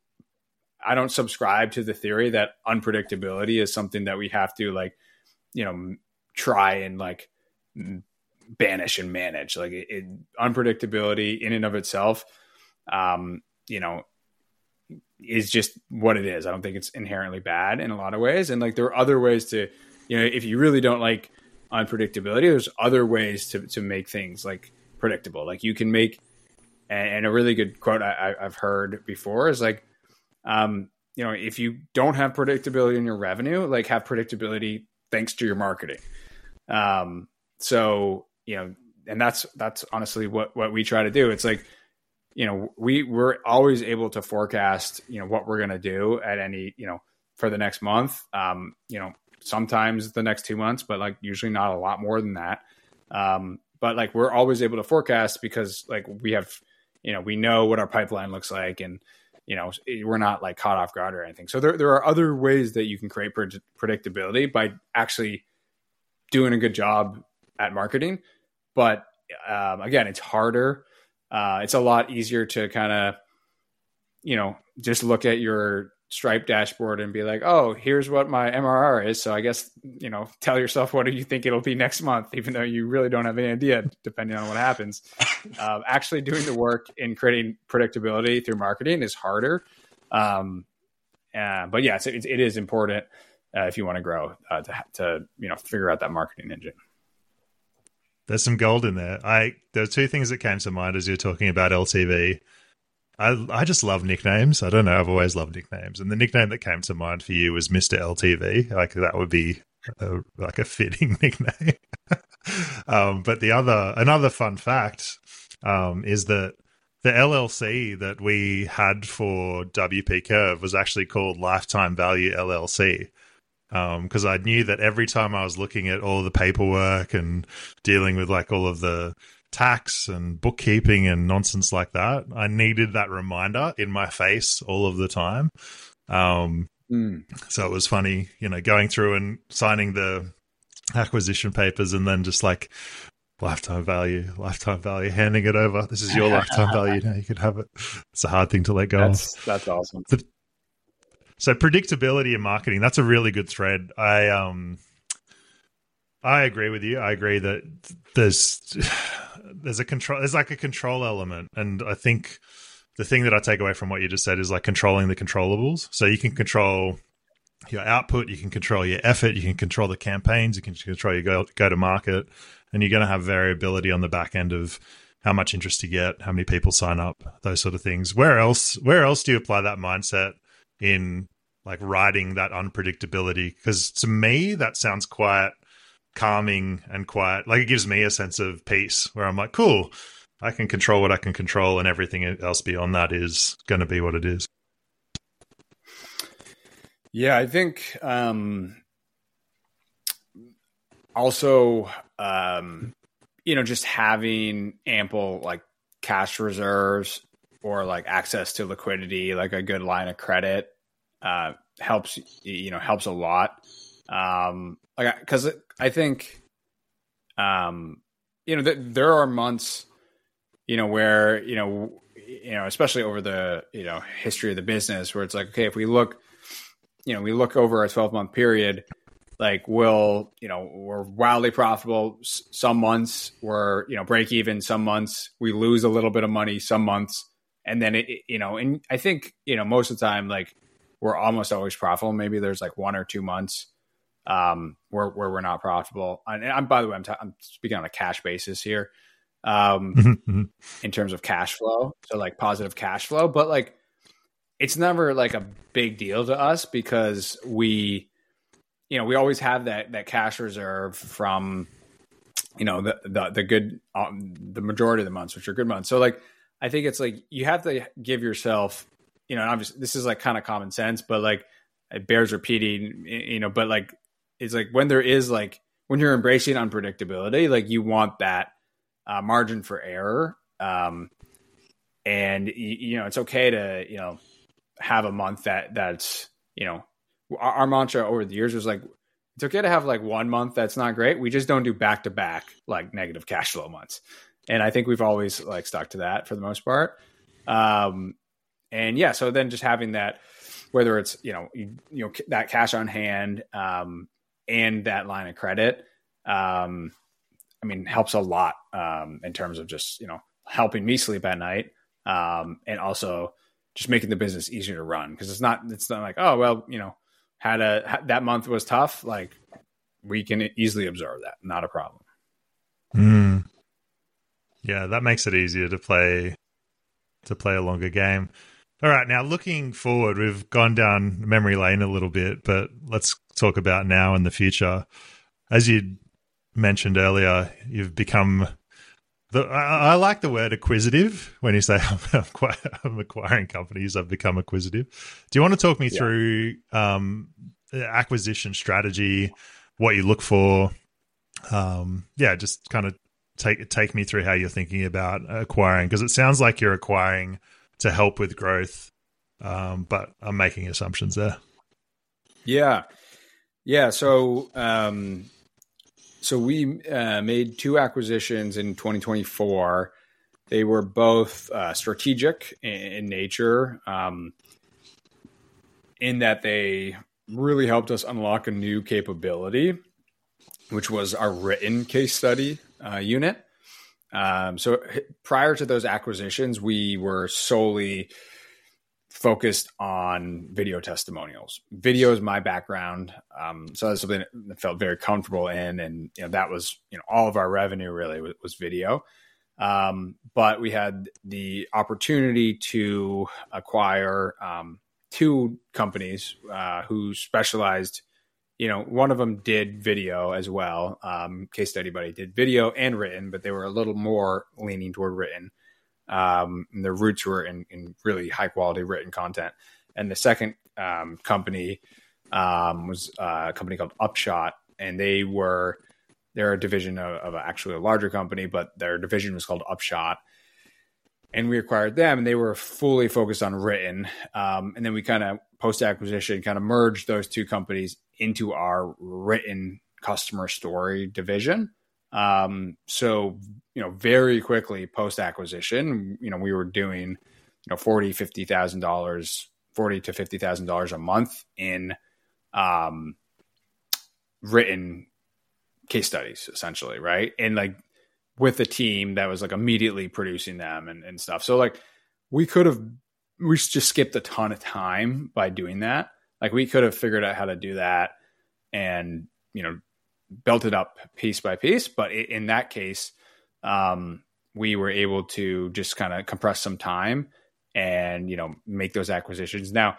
I don't subscribe to the theory that unpredictability is something that we have to like, you know, try and like banish and manage. Like it, it, unpredictability in and of itself, um, you know, is just what it is. I don't think it's inherently bad in a lot of ways. And like there are other ways to, you know, if you really don't like unpredictability, there's other ways to to make things like predictable. Like you can make, and a really good quote I, I've heard before is like, um, you know, if you don't have predictability in your revenue, like have predictability thanks to your marketing. Um, so, you know, and that's, that's honestly what, what we try to do. It's like, you know, we we're always able to forecast, you know, what we're going to do at any, you know, for the next month, um, you know, sometimes the next two months, but like usually not a lot more than that. Um, but like, we're always able to forecast because like we have, you know, we know what our pipeline looks like, and, you know, we're not like caught off guard or anything. So there, there are other ways that you can create pred- predictability by actually doing a good job at marketing. But um, again, it's harder. Uh, it's a lot easier to kind of, you know, just look at your Stripe dashboard and be like, oh, here's what my M R R is. So I guess, you know, tell yourself, what do you think it'll be next month, even though you really don't have any idea, depending on what happens. Uh, actually doing the work in creating predictability through marketing is harder. Um, uh, but yeah, it's, it, it is important uh, if you want to grow uh, to, to, you know, figure out that marketing engine. There's some gold in there. I there are two things that came to mind as you're talking about L T V. I I just love nicknames. I don't know. I've always loved nicknames, and the nickname that came to mind for you was Mister L T V. Like that would be a, like a fitting nickname. um, but the other another fun fact um, is that the L L C that we had for W P Curve was actually called Lifetime Value L L C. Because um, I knew that every time I was looking at all the paperwork and dealing with like all of the tax and bookkeeping and nonsense like that, I needed that reminder in my face all of the time. Um, mm. So it was funny, you know, going through and signing the acquisition papers and then just like lifetime value, lifetime value, handing it over. This is your lifetime value. Now you can have it. It's a hard thing to let go that's, of. That's awesome. The, So predictability in marketing, that's a really good thread. I um I agree with you. I agree that there's there's a control there's like a control element. And I think the thing that I take away from what you just said is like controlling the controllables. So you can control your output, you can control your effort, you can control the campaigns, you can control your go, go to market, and you're going to have variability on the back end of how much interest you get, how many people sign up, those sort of things. Where else where else do you apply that mindset in like riding that unpredictability? Because to me, that sounds quite calming and quiet. Like it gives me a sense of peace where I'm like, cool, I can control what I can control, and everything else beyond that is going to be what it is. Yeah, I think um, also, um, you know, just having ample like cash reserves or like access to liquidity, like a good line of credit, uh, helps, you know, helps a lot. Um, like, cause I think, um, you know, th- there are months, you know, where, you know, you know, especially over the, you know, history of the business where it's like, okay, if we look, you know, we look over a twelve month period, like we'll, you know, we're wildly profitable. S- some months we're, you know, break even. Some months we lose a little bit of money, some months. And then, it, you know, and I think, you know, most of the time, like we're almost always profitable. Maybe there's like one or two months um, where, where we're not profitable. And I'm, by the way, I'm, t- I'm speaking on a cash basis here um, in terms of cash flow. So like positive cash flow, but like, it's never like a big deal to us because we, you know, we always have that, that cash reserve from, you know, the, the, the good, um, the majority of the months, which are good months. So like, I think it's like, you have to give yourself, you know, and obviously this is like kind of common sense, but like it bears repeating, you know, but like, it's like when there is like, when you're embracing unpredictability, like you want that uh, margin for error. Um, and you, you know, it's okay to, you know, have a month that that's, you know, our, our mantra over the years was like, it's okay to have like one month that's not great. We just don't do back to back like negative cash flow months. And I think we've always like stuck to that for the most part. Um, and yeah, so then just having that, whether it's, you know, you, you know, that cash on hand, um, and that line of credit, um, I mean, helps a lot, um, in terms of just, you know, helping me sleep at night. Um, and also just making the business easier to run. Cause it's not, it's not like, oh, well, you know, had a, had, that month was tough. Like we can easily absorb that. Not a problem. Mm. Yeah. That makes it easier to play, to play a longer game. All right. Now looking forward, we've gone down memory lane a little bit, but let's talk about now and the future. As you mentioned earlier, you've become the, I, I like the word acquisitive. When you say I'm, quite, I'm acquiring companies, I've become acquisitive. Do you want to talk me yeah. through um, acquisition strategy, what you look for? Um, yeah, just kind of take take me through how you're thinking about acquiring, because it sounds like you're acquiring to help with growth, um, but I'm making assumptions there. Yeah, yeah. So, um, so we uh, made two acquisitions in twenty twenty-four. They were both uh, strategic in, in nature, um, in that they really helped us unlock a new capability, which was our written case study uh, unit. Um, so prior to those acquisitions, we were solely focused on video testimonials. Video is my background. Um, so that's something that I felt very comfortable in. And, you know, that was, you know, all of our revenue really was, was video. Um, but we had the opportunity to acquire um, two companies uh, who specialized. You know, one of them did video as well. Um, Case Study Buddy did video and written, but they were a little more leaning toward written. Um, and their roots were in, in really high quality written content. And the second um, company um, was uh, a company called Upshot, and they were they're a division of, of actually a larger company, but their division was called Upshot. And we acquired them, and they were fully focused on written. Um, and then we kind of post-acquisition kind of merged those two companies into our written customer story division. Um, so, you know, very quickly post-acquisition, you know, we were doing, you know, forty, fifty thousand dollars, forty to fifty thousand dollars a month in um, written case studies, essentially, right? And like, with a team that was like immediately producing them and, and stuff. So like we could have, we just skipped a ton of time by doing that. Like we could have figured out how to do that and, you know, built it up piece by piece. But in that case, um, we were able to just kind of compress some time and, you know, make those acquisitions. Now,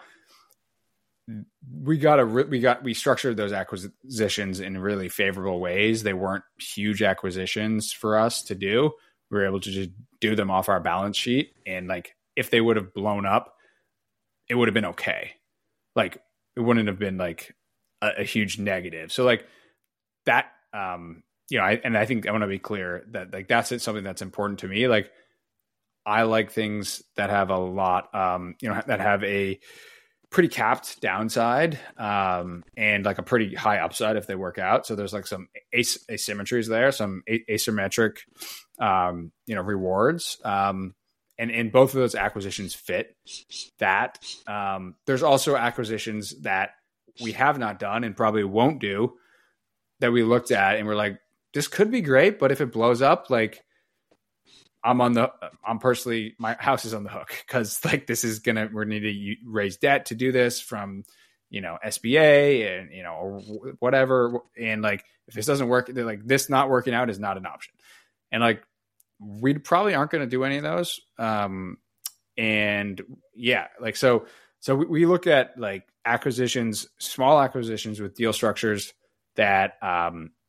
we got a we got we structured those acquisitions in really favorable ways. They weren't huge acquisitions for us to do. We were able to just do them off our balance sheet, and like if they would have blown up, it would have been okay. Like it wouldn't have been like a, a huge negative. So like that, um, you know, I, and I think I want to be clear that like that's something that's important to me. Like I like things that have a lot, um, you know, that have a pretty capped downside um, and like a pretty high upside if they work out. So there's like some as- asymmetries there, some a- asymmetric, um, you know, rewards. Um, and, and both of those acquisitions fit that. Um, there's also acquisitions that we have not done and probably won't do that we looked at and we're like, this could be great, but if it blows up, like I'm on the, I'm personally, my house is on the hook because like this is going to, we're going to raise debt to do this from, you know, S B A and, you know, or whatever. And like, if this doesn't work, they're like, this not working out is not an option. And like, we probably aren't going to do any of those. Um, and yeah, like, so, so we, we look at like acquisitions, small acquisitions with deal structures that, um,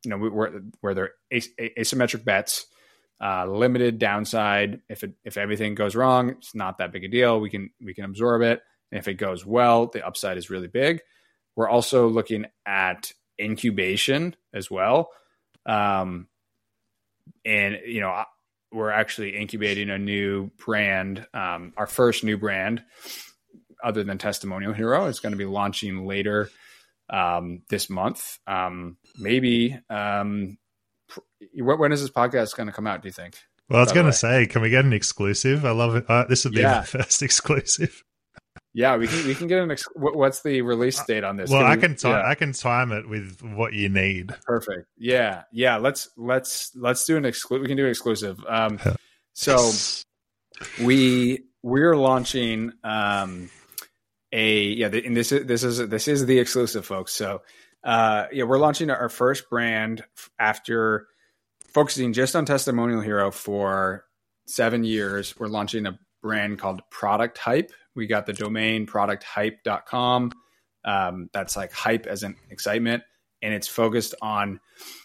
you know, where, where they're as, asymmetric bets, uh, limited downside. If it, if everything goes wrong, it's not that big a deal. We can, we can absorb it. And if it goes well, the upside is really big. We're also looking at incubation as well. Um, and, you know, we're actually incubating a new brand, um, our first new brand other than Testimonial Hero. It's going to be launching later um, this month. Um, maybe, um, pr- when is this podcast going to come out, do you think? Well, I was going to say, can we get an exclusive? I love it. Uh, this would be yeah. the first exclusive. Yeah, we can we can get an. Ex- what's the release date on this? Well, can I we, can time yeah. I can time it with what you need. Perfect. Yeah, yeah. Let's let's let's do an exclusive. We can do an exclusive. Um, so we we're launching um, a yeah, the, and this is this is this is the exclusive, folks. So uh, yeah, we're launching our first brand after focusing just on Testimonial Hero for seven years. We're launching a brand called Product Hype. We got the domain product hype dot com. Um, that's like hype as in excitement. And it's focused on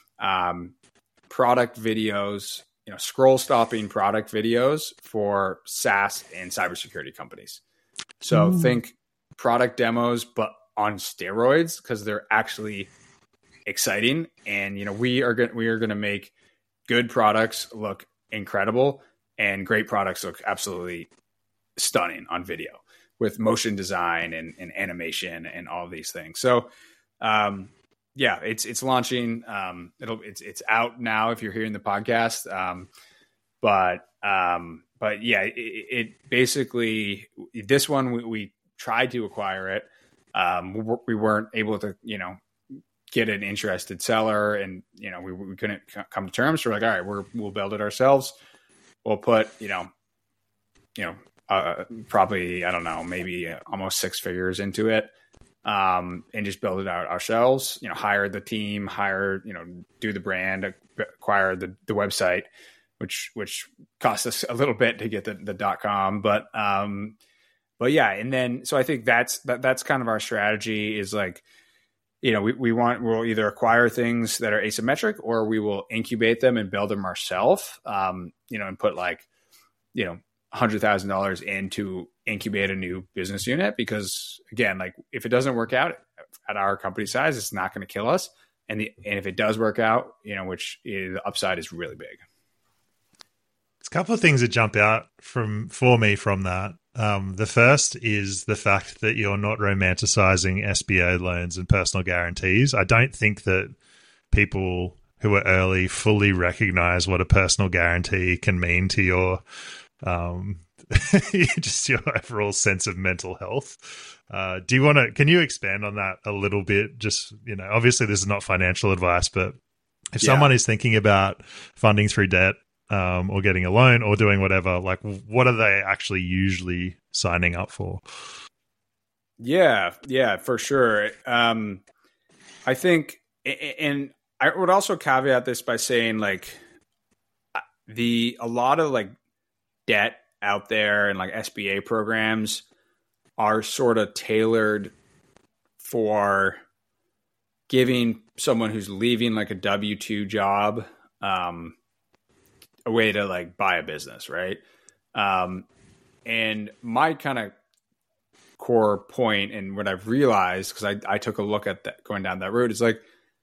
um, product videos, you know, scroll stopping product videos for SaaS and cybersecurity companies. So Ooh. Think product demos, but on steroids, because they're actually exciting. And, you know, we are going we are going to make good products look incredible and great products look absolutely stunning on video with motion design and, and animation and all these things. So, um, yeah, it's, it's launching. Um, it'll, it's, it's out now if you're hearing the podcast. Um, but, um, but yeah, it, it basically, this one, we, we tried to acquire it. Um, we, we weren't able to, you know, get an interested seller and, you know, we, we couldn't come to terms. So we're like, all right, we're, we'll build it ourselves. We'll put, you know, you know, Uh, probably, I don't know, maybe almost six figures into it, um, and just build it out ourselves, you know, hire the team, hire, you know, do the brand, acquire the, the website, which, which cost us a little bit to get the, the dot com, but, um, but yeah. And then, so I think that's, that, that's kind of our strategy is like, you know, we, we want, we'll either acquire things that are asymmetric or we will incubate them and build them ourselves, um, you know, and put like, you know, one hundred thousand dollars in to incubate a new business unit, because again, like if it doesn't work out at our company size, it's not going to kill us. And the, and if it does work out, you know, which is, the upside is really big. There's a couple of things that jump out from, for me from that. Um, the first is the fact that you're not romanticizing S B A loans and personal guarantees. I don't think that people who are early fully recognize what a personal guarantee can mean to your um just your overall sense of mental health. Uh do you want to can you expand on that a little bit? Just, you know, obviously this is not financial advice, but if yeah. someone is thinking about funding through debt um or getting a loan or doing whatever, like what are they actually usually signing up for? Yeah, yeah, for sure. um I think, and I would also caveat this by saying like the a lot of like debt out there and like S B A programs are sort of tailored for giving someone who's leaving like a W two job um, a way to like buy a business, right? Um, and my kind of core point and what I've realized, because I, I took a look at that going down that route, is like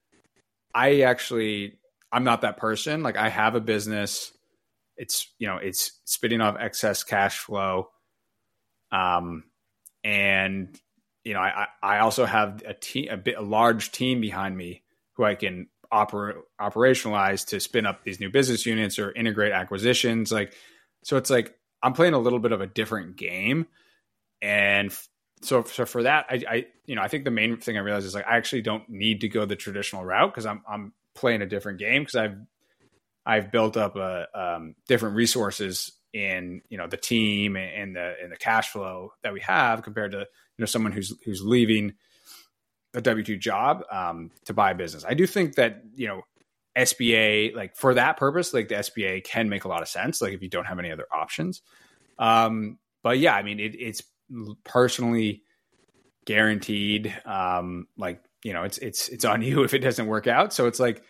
I actually I'm not that person. Like I have a business. It's, you know, it's spitting off excess cash flow. Um, and, you know, I, I also have a team, a bit, a large team behind me who I can oper- operationalize to spin up these new business units or integrate acquisitions. Like, so it's like, I'm playing a little bit of a different game. And so, so for that, I, I, you know, I think the main thing I realized is like, I actually don't need to go the traditional route because I'm, I'm playing a different game because I've, I've built up a um, different resources in, you know, the team and the and the cash flow that we have compared to, you know, someone who's who's leaving a W two job um, to buy a business. I do think that, you know, S B A, like for that purpose, like the S B A can make a lot of sense, like if you don't have any other options. Um, but yeah, I mean, it, it's personally guaranteed. Um, like, you know, it's it's it's on you if it doesn't work out. So it's like,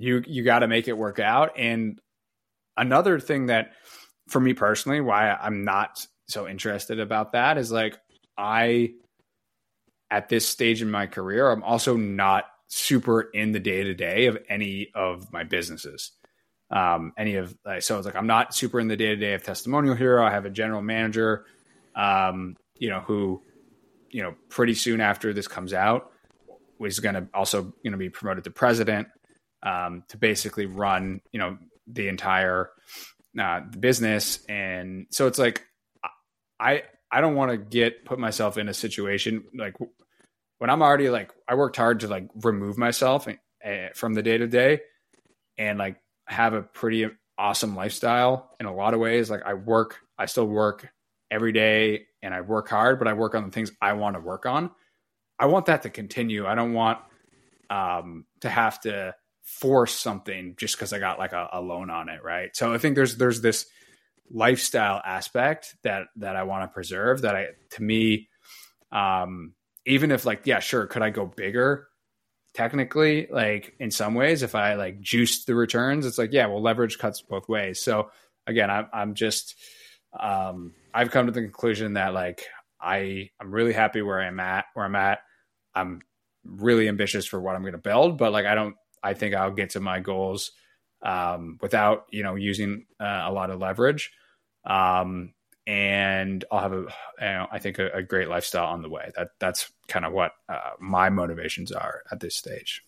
you, you got to make it work out. And another thing that for me personally, why I'm not so interested about that is like, I, at this stage in my career, I'm also not super in the day to day of any of my businesses. Um, any of, like, so it's like, I'm not super in the day to day of Testimonial Hero. I have a general manager, um, you know, who, you know, pretty soon after this comes out, was going to also going to be promoted to president, um, to basically run, you know, the entire, uh, business. And so it's like, I, I don't want to get, put myself in a situation like when I'm already like, I worked hard to like remove myself uh, from the day to day and like have a pretty awesome lifestyle in a lot of ways. Like I work, I still work every day and I work hard, but I work on the things I want to work on. I want that to continue. I don't want um, to have to force something just because I got like a, a loan on it. Right. So I think there's, there's this lifestyle aspect that, that I want to preserve that I, to me, um, even if like, yeah, sure. Could I go bigger? Technically, like in some ways, if I like juice the returns, it's like, yeah, well, leverage cuts both ways. So again, I'm, I'm just, um, I've come to the conclusion that like, I, I'm really happy where I'm at, where I'm at. I'm really ambitious for what I'm going to build, but like, I don't, I think I'll get to my goals, um, without, you know, using uh, a lot of leverage. Um, and I'll have a, you know, I think a, a great lifestyle on the way. That that's kind of what uh, my motivations are at this stage.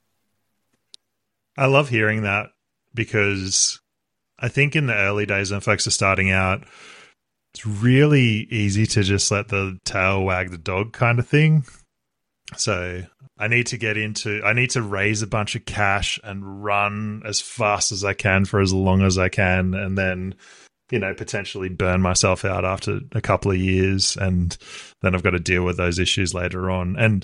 I love hearing that because I think in the early days when folks are starting out, it's really easy to just let the tail wag the dog kind of thing. So I need to get into, I need to raise a bunch of cash and run as fast as I can for as long as I can. And then, you know, potentially burn myself out after a couple of years. And then I've got to deal with those issues later on. And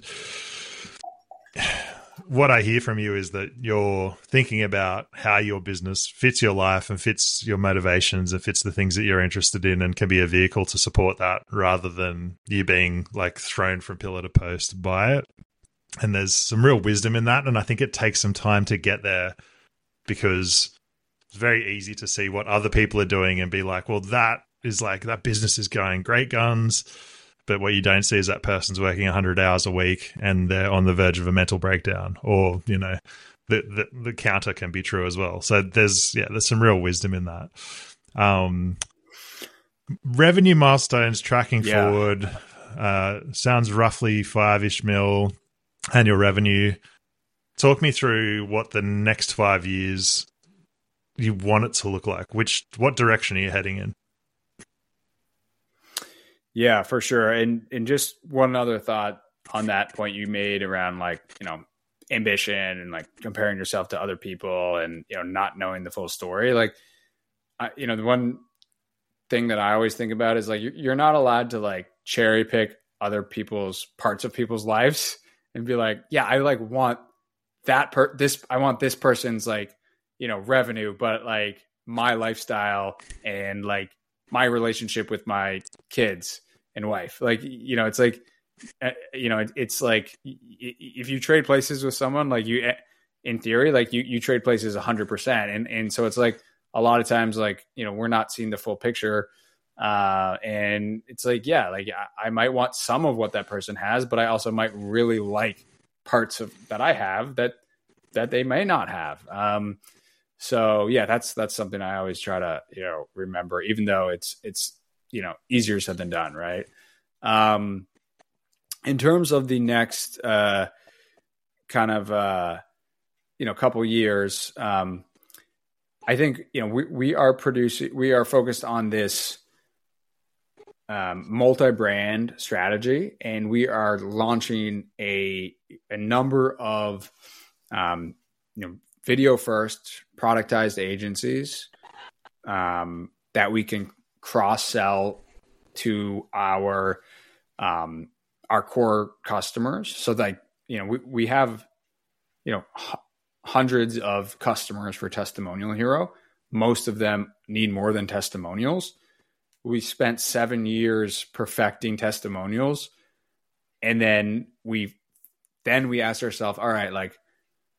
what I hear from you is that you're thinking about how your business fits your life and fits your motivations and fits the things that you're interested in and can be a vehicle to support that rather than you being like thrown from pillar to post by it. And there's some real wisdom in that. And I think it takes some time to get there because it's very easy to see what other people are doing and be like, well, that is like, that business is going great guns. But what you don't see is that person's working one hundred hours a week and they're on the verge of a mental breakdown, or, you know, the, the, the counter can be true as well. So there's, yeah, there's some real wisdom in that. Um, revenue milestones tracking yeah. forward, uh, sounds roughly five-ish mil annual revenue. Talk me through what the next five years you want it to look like. Which, what direction are you heading in? Yeah, for sure. And and just one other thought on that point you made around like, you know, ambition and like comparing yourself to other people and, you know, not knowing the full story. Like, I, you know, the one thing that I always think about is like, you're not allowed to like cherry pick other people's parts of people's lives and be like, yeah, I like want that per this, I want this person's like, you know, revenue, but like my lifestyle and like my relationship with my kids and wife. Like, you know, it's like, you know, it's like if you trade places with someone, like you, in theory, like you, you trade places a hundred percent. And, and so it's like a lot of times, like, you know, we're not seeing the full picture. Uh, and it's like, yeah, like I, I might want some of what that person has, but I also might really like parts of that I have that, that they may not have. Um, So yeah, that's, that's something I always try to, you know, remember, even though it's, it's, you know, easier said than done. Right. Um, in terms of the next, uh, kind of, uh, you know, couple years, um, I think, you know, we, we are producing, we are focused on this, um, multi-brand strategy, and we are launching a, a number of, um, you know, video first productized agencies um, that we can cross sell to our um, our core customers. So like, you know, we, we have, you know, h- hundreds of customers for Testimonial Hero. Most of them need more than testimonials. We spent seven years perfecting testimonials. And then we, then we asked ourselves, all right, like,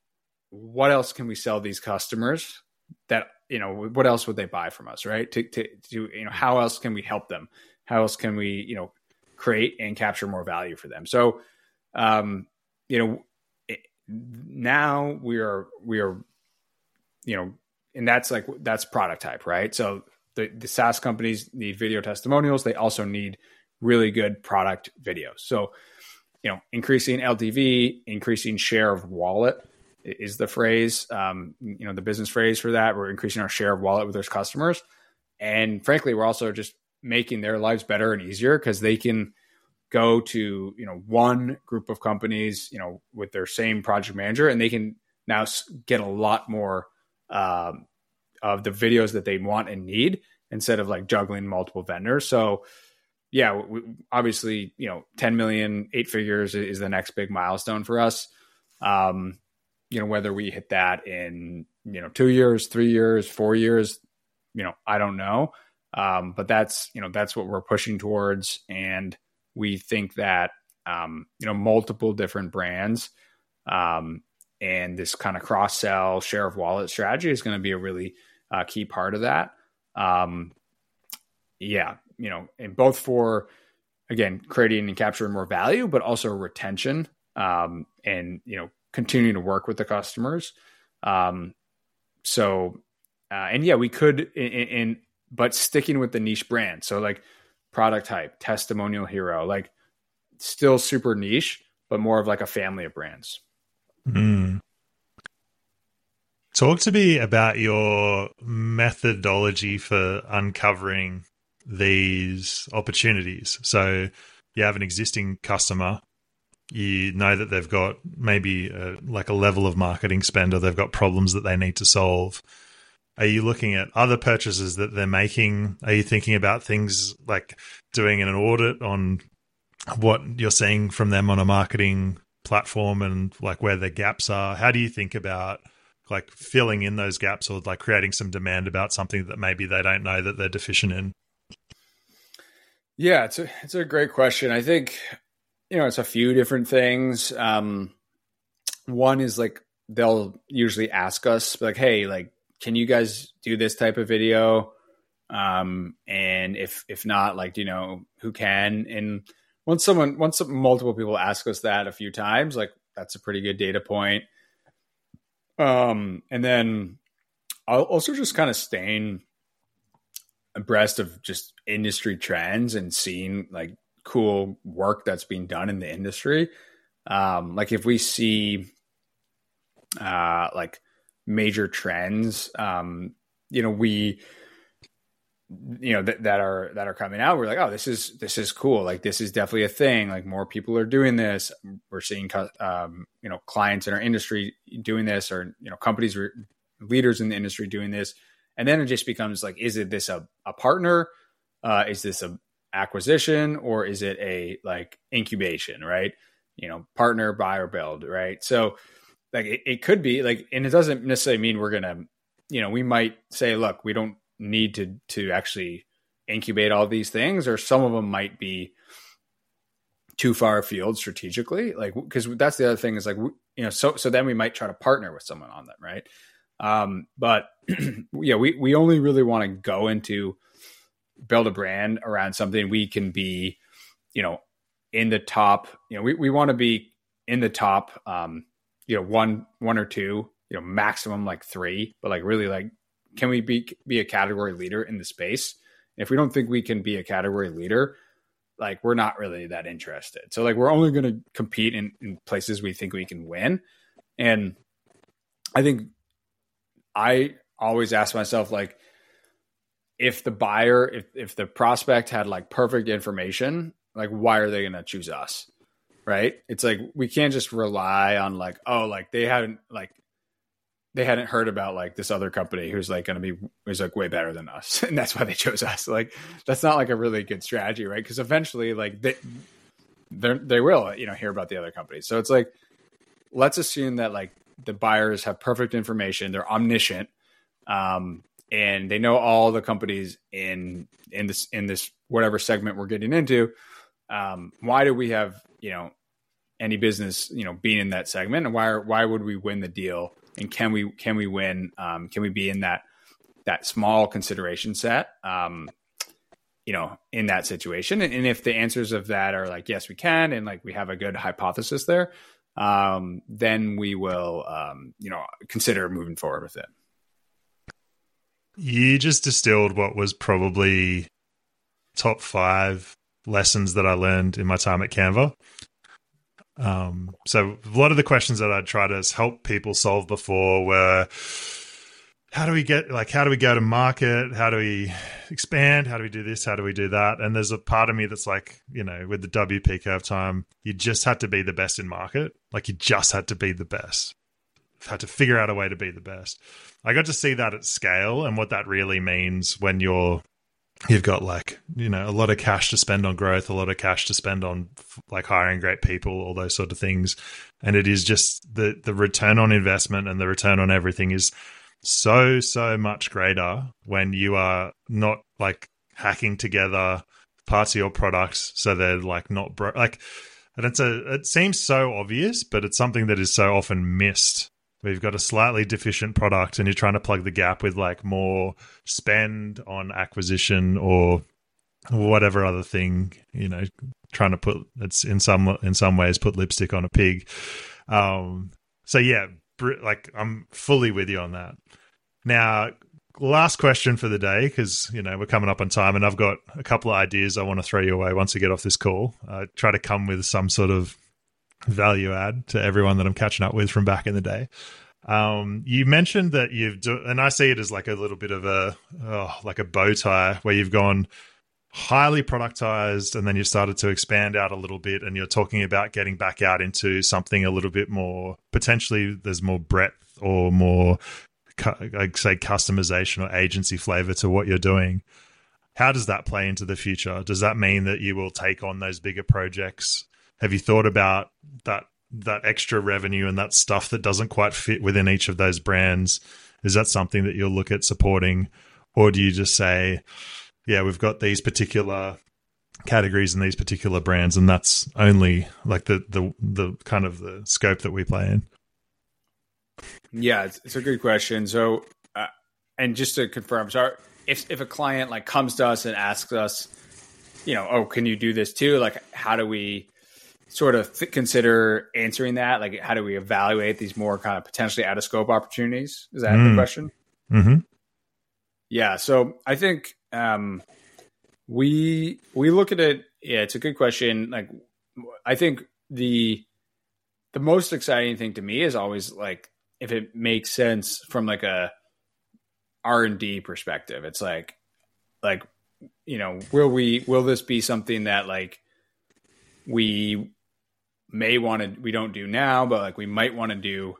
what else can we sell these customers that, you know, what else would they buy from us, right? To, to, to, you know, how else can we help them? How else can we, you know, create and capture more value for them? So, um, you know, it, now we are, we are, you know, and that's like, that's product type, right? So the, the SaaS companies need video testimonials. They also need really good product videos. So, you know, increasing L T V, increasing share of wallet is the phrase, um, you know, the business phrase for that. We're increasing our share of wallet with those customers. And frankly, we're also just making their lives better and easier because they can go to, you know, one group of companies, you know, with their same project manager, and they can now get a lot more um, of the videos that they want and need instead of like juggling multiple vendors. So yeah, we, obviously, you know, ten million, eight figures is the next big milestone for us. Um, you know, whether we hit that in, you know, two years, three years, four years, you know, I don't know. Um, but that's, you know, that's what we're pushing towards. And we think that, um, you know, multiple different brands, um, and this kind of cross sell share of wallet strategy is going to be a really uh, key part of that. Um, yeah, you know, and both for, again, creating and capturing more value, but also retention, um, and, you know, continuing to work with the customers. Um, so, uh, and yeah, we could in, in, but sticking with the niche brand. So like product type, Testimonial Hero, like still super niche, but more of like a family of brands. Mm. Talk to me about your methodology for uncovering these opportunities. So you have an existing customer, you know that they've got maybe a, like a level of marketing spend, or they've got problems that they need to solve. Are you looking at other purchases that they're making? Are you thinking about things like doing an audit on what you're seeing from them on a marketing platform and like where their gaps are? How do you think about like filling in those gaps, or like creating some demand about something that maybe they don't know that they're deficient in? Yeah, it's a, it's a great question. I think, you know, it's a few different things. Um, one is like, they'll usually ask us like, hey, like, can you guys do this type of video? Um, and if, if not, like, do you know who can? And once someone, once multiple people ask us that a few times, like that's a pretty good data point. Um, and then I'll also just kind of staying abreast of just industry trends and seeing like cool work that's being done in the industry. Um, like if we see, uh, like, major trends, um, you know, we, you know, that, that are, that are coming out. We're like, oh, this is, this is cool. Like, this is definitely a thing. Like more people are doing this. We're seeing, um, you know, clients in our industry doing this, or, you know, companies, re- leaders in the industry doing this. And then it just becomes like, is it this a, a partner? Uh, is this a acquisition, or is it a like incubation, right? You know, partner, buy or build, right? So, like it, it could be like, and it doesn't necessarily mean we're going to, you know, we might say, look, we don't need to, to actually incubate all these things, or some of them might be too far afield strategically. Like, cause that's the other thing is like, you know, so, so then we might try to partner with someone on that. Right. Um, but yeah, we, we only really want to go into build a brand around something we can be, you know, in the top, you know, we, we want to be in the top, um, you know, one, one or two, you know, maximum like three, but like really like, can we be, be a category leader in the space? If we don't think we can be a category leader, like we're not really that interested. So like, we're only going to compete in, in places we think we can win. And I think I always ask myself, like, if the buyer, if, if the prospect had like perfect information, like, why are they going to choose us? Right. It's like, we can't just rely on like, oh, like they hadn't like, they hadn't heard about like this other company who's like going to be, who's like way better than us. And that's why they chose us. Like, that's not like a really good strategy. Right. Cause eventually like they, they will, you know, hear about the other companies. So it's like, let's assume that like the buyers have perfect information. They're omniscient. Um, and they know all the companies in, in this, in this, whatever segment we're getting into. Um, why do we have, you know, any business, you know, being in that segment, and why, are, why would we win the deal and can we can we win? Um, can we be in that that small consideration set? Um, you know, in that situation, and, and if the answers of that are like yes, we can, and like we have a good hypothesis there, um, then we will um, you know consider moving forward with it. You just distilled what was probably top five lessons that I learned in my time at Canva. Um, so a lot of the questions that I'd try to help people solve before were, how do we get, like, how do we go to market? How do we expand? How do we do this? How do we do that? And there's a part of me that's like, you know, with the W P curve time, you just had to be the best in market. Like you just had to be the best. Had to figure out a way to be the best. I got to see that at scale and what that really means when you're you've got like, you know, a lot of cash to spend on growth, a lot of cash to spend on like hiring great people, all those sort of things. And it is just the the return on investment and the return on everything is so, so much greater when you are not like hacking together parts of your products so they're like not bro- like, and it's a, it seems so obvious, but it's something that is so often missed. We've got a slightly deficient product and you're trying to plug the gap with like more spend on acquisition or whatever other thing, you know, trying to put it's in some in some ways put lipstick on a pig. Um, so yeah, br- like I'm fully with you on that. Now, last question for the day, because, you know, we're coming up on time and I've got a couple of ideas I want to throw you away once we get off this call. Uh, try to come with some sort of value add to everyone that I'm catching up with from back in the day. Um, you mentioned that you've, do- and I see it as like a little bit of a, oh, like a bow tie where you've gone highly productized and then you've started to expand out a little bit and you're talking about getting back out into something a little bit more, potentially there's more breadth or more, I'd say customization or agency flavor to what you're doing. How does that play into the future? Does that mean that you will take on those bigger projects? Have you thought about that that extra revenue and that stuff that doesn't quite fit within each of those brands? Is that something that you'll look at supporting? Or do you just say, yeah, we've got these particular categories and these particular brands, and that's only like the the the kind of the scope that we play in? Yeah, it's, it's a good question. So, uh, and just to confirm, so if if a client like comes to us and asks us, you know, oh, can you do this too? Like, how do we sort of th- consider answering that? Like, how do we evaluate these more kind of potentially out of scope opportunities? Is that mm. the question? Mm-hmm. Yeah. So I think um, we we look at it. Yeah, it's a good question. Like, I think the the most exciting thing to me is always like if it makes sense from like a R and D perspective. It's like like you know, will we will this be something that like we may want to, we don't do now, but like we might want to do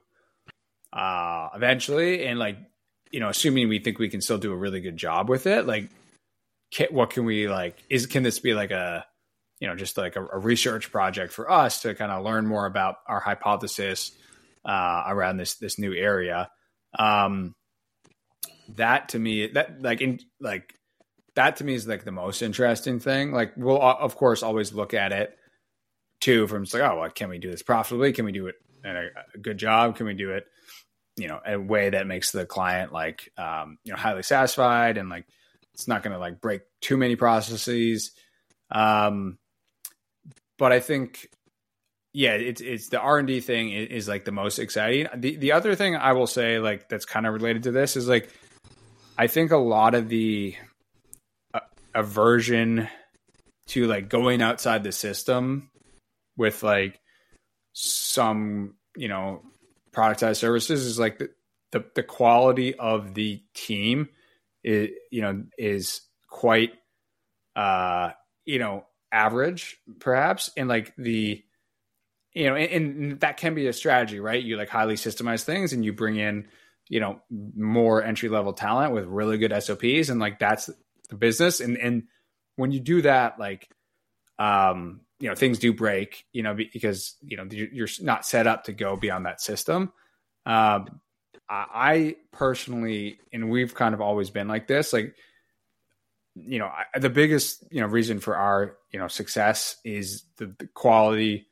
uh, eventually. And like, you know, assuming we think we can still do a really good job with it, like can, what can we like, is, can this be like a, you know, just like a, a research project for us to kind of learn more about our hypothesis uh, around this, this new area. Um, that to me, that like, in like, that to me is like the most interesting thing. Like we'll of course always look at it too from just like, oh, well, can we do this profitably? Can we do it in a, a good job? Can we do it, you know, in a way that makes the client like, um, you know, highly satisfied and like, it's not going to like break too many processes. Um, but I think, yeah, it's, it's the R and D thing is, is like the most exciting. The, the other thing I will say, like, that's kind of related to this is like, I think a lot of the uh, aversion to like going outside the system with like some, you know, productized services is like the, the, the quality of the team is, you know, is quite, uh, you know, average perhaps. And like the, you know, and, and that can be a strategy, right? You like highly systemize things and you bring in, you know, more entry level talent with really good S O Ps. And like, that's the business. And, and when you do that, like, um, you know, things do break, you know, because, you know, you're not set up to go beyond that system. Um, I personally, and we've kind of always been like this, like, you know, I, the biggest, you know, reason for our, you know, success is the, the quality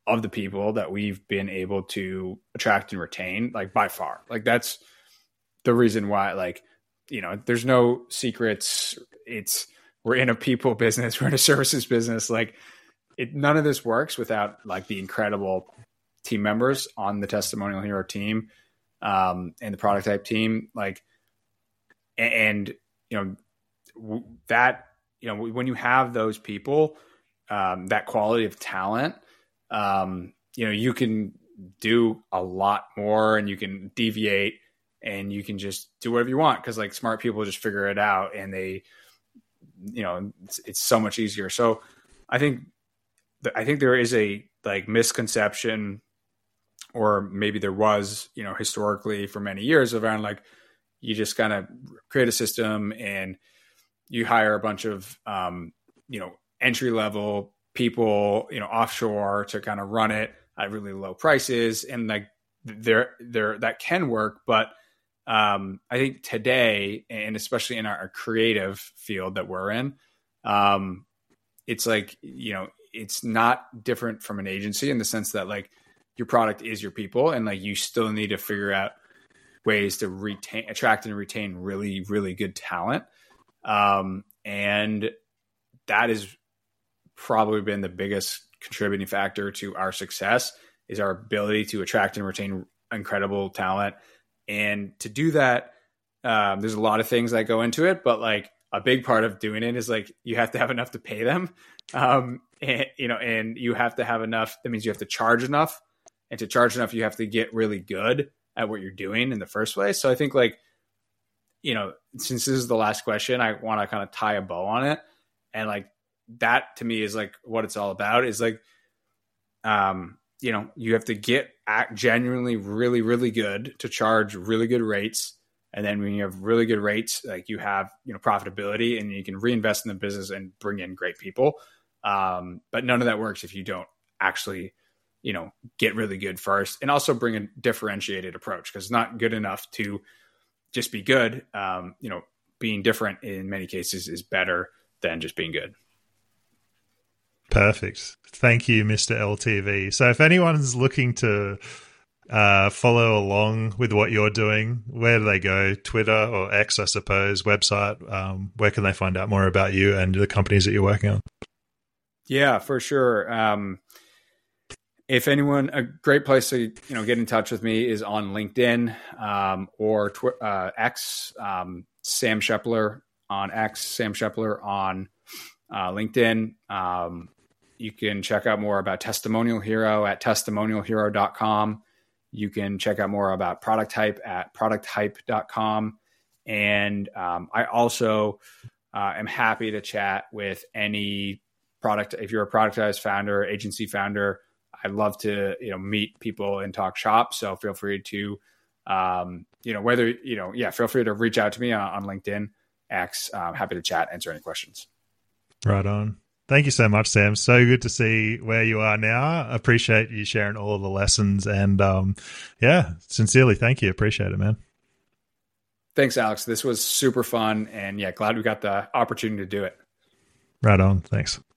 of the people that we've been able to attract and retain, like by far. Like that's the reason why, like, you know, there's no secrets. It's, we're in a people business. We're in a services business. Like it, none of this works without like the incredible team members on the Testimonial Hero team, um, and the Product Hype team. Like, and, you know, w- that, you know, when you have those people, um, that quality of talent, um, you know, you can do a lot more and you can deviate and you can just do whatever you want. Cause like smart people just figure it out and they, you know, it's, it's so much easier. So I think, th- I think there is a like misconception, or maybe there was, you know, historically for many years around like, you just kind of create a system and you hire a bunch of, um, you know, entry level people, you know, offshore to kind of run it at really low prices. And like there, there, that can work. But um, I think today, and especially in our, our creative field that we're in, um, it's like, you know, it's not different from an agency in the sense that like your product is your people, and like you still need to figure out ways to retain, attract and retain really, really good talent. Um, and that has probably been the biggest contributing factor to our success, is our ability to attract and retain incredible talent. And to do that, um, there's a lot of things that go into it, but like a big part of doing it is like, you have to have enough to pay them. Um, and, you know, and you have to have enough. That means you have to charge enough, and to charge enough, you have to get really good at what you're doing in the first place. So I think like, you know, since this is the last question, I want to kind of tie a bow on it. And like, that to me is like what it's all about, is like, um, you know, you have to get act genuinely really, really good to charge really good rates. And then when you have really good rates, like you have, you know, profitability, and you can reinvest in the business and bring in great people. Um, but none of that works if you don't actually, you know, get really good first, and also bring a differentiated approach, because it's not good enough to just be good. Um, you know, being different in many cases is better than just being good. Perfect. Thank you, Mister L T V. So if anyone's looking to uh, follow along with what you're doing, where do they go? Twitter or X, I suppose, website? Um, where can they find out more about you and the companies that you're working on? Yeah, for sure. Um, if anyone, a great place to, you know, get in touch with me is on LinkedIn, um, or tw- uh, X, um, Sam Shepler on X, Sam Shepler on uh, LinkedIn. Um, you can check out more about Testimonial Hero at testimonial hero dot com. You can check out more about Product Hype at product hype dot com. And um, I also uh, am happy to chat with any product. If you're a productized founder, agency founder, I'd love to, you know, meet people and talk shop. So feel free to, um, you know, whether, you know, yeah, feel free to reach out to me on, on LinkedIn, X. I'm happy to chat, answer any questions. Right on. Thank you so much, Sam. So good to see where you are now. I appreciate you sharing all of the lessons, and um, yeah, sincerely, thank you. Appreciate it, man. Thanks, Alex. This was super fun, and yeah, glad we got the opportunity to do it. Right on. Thanks.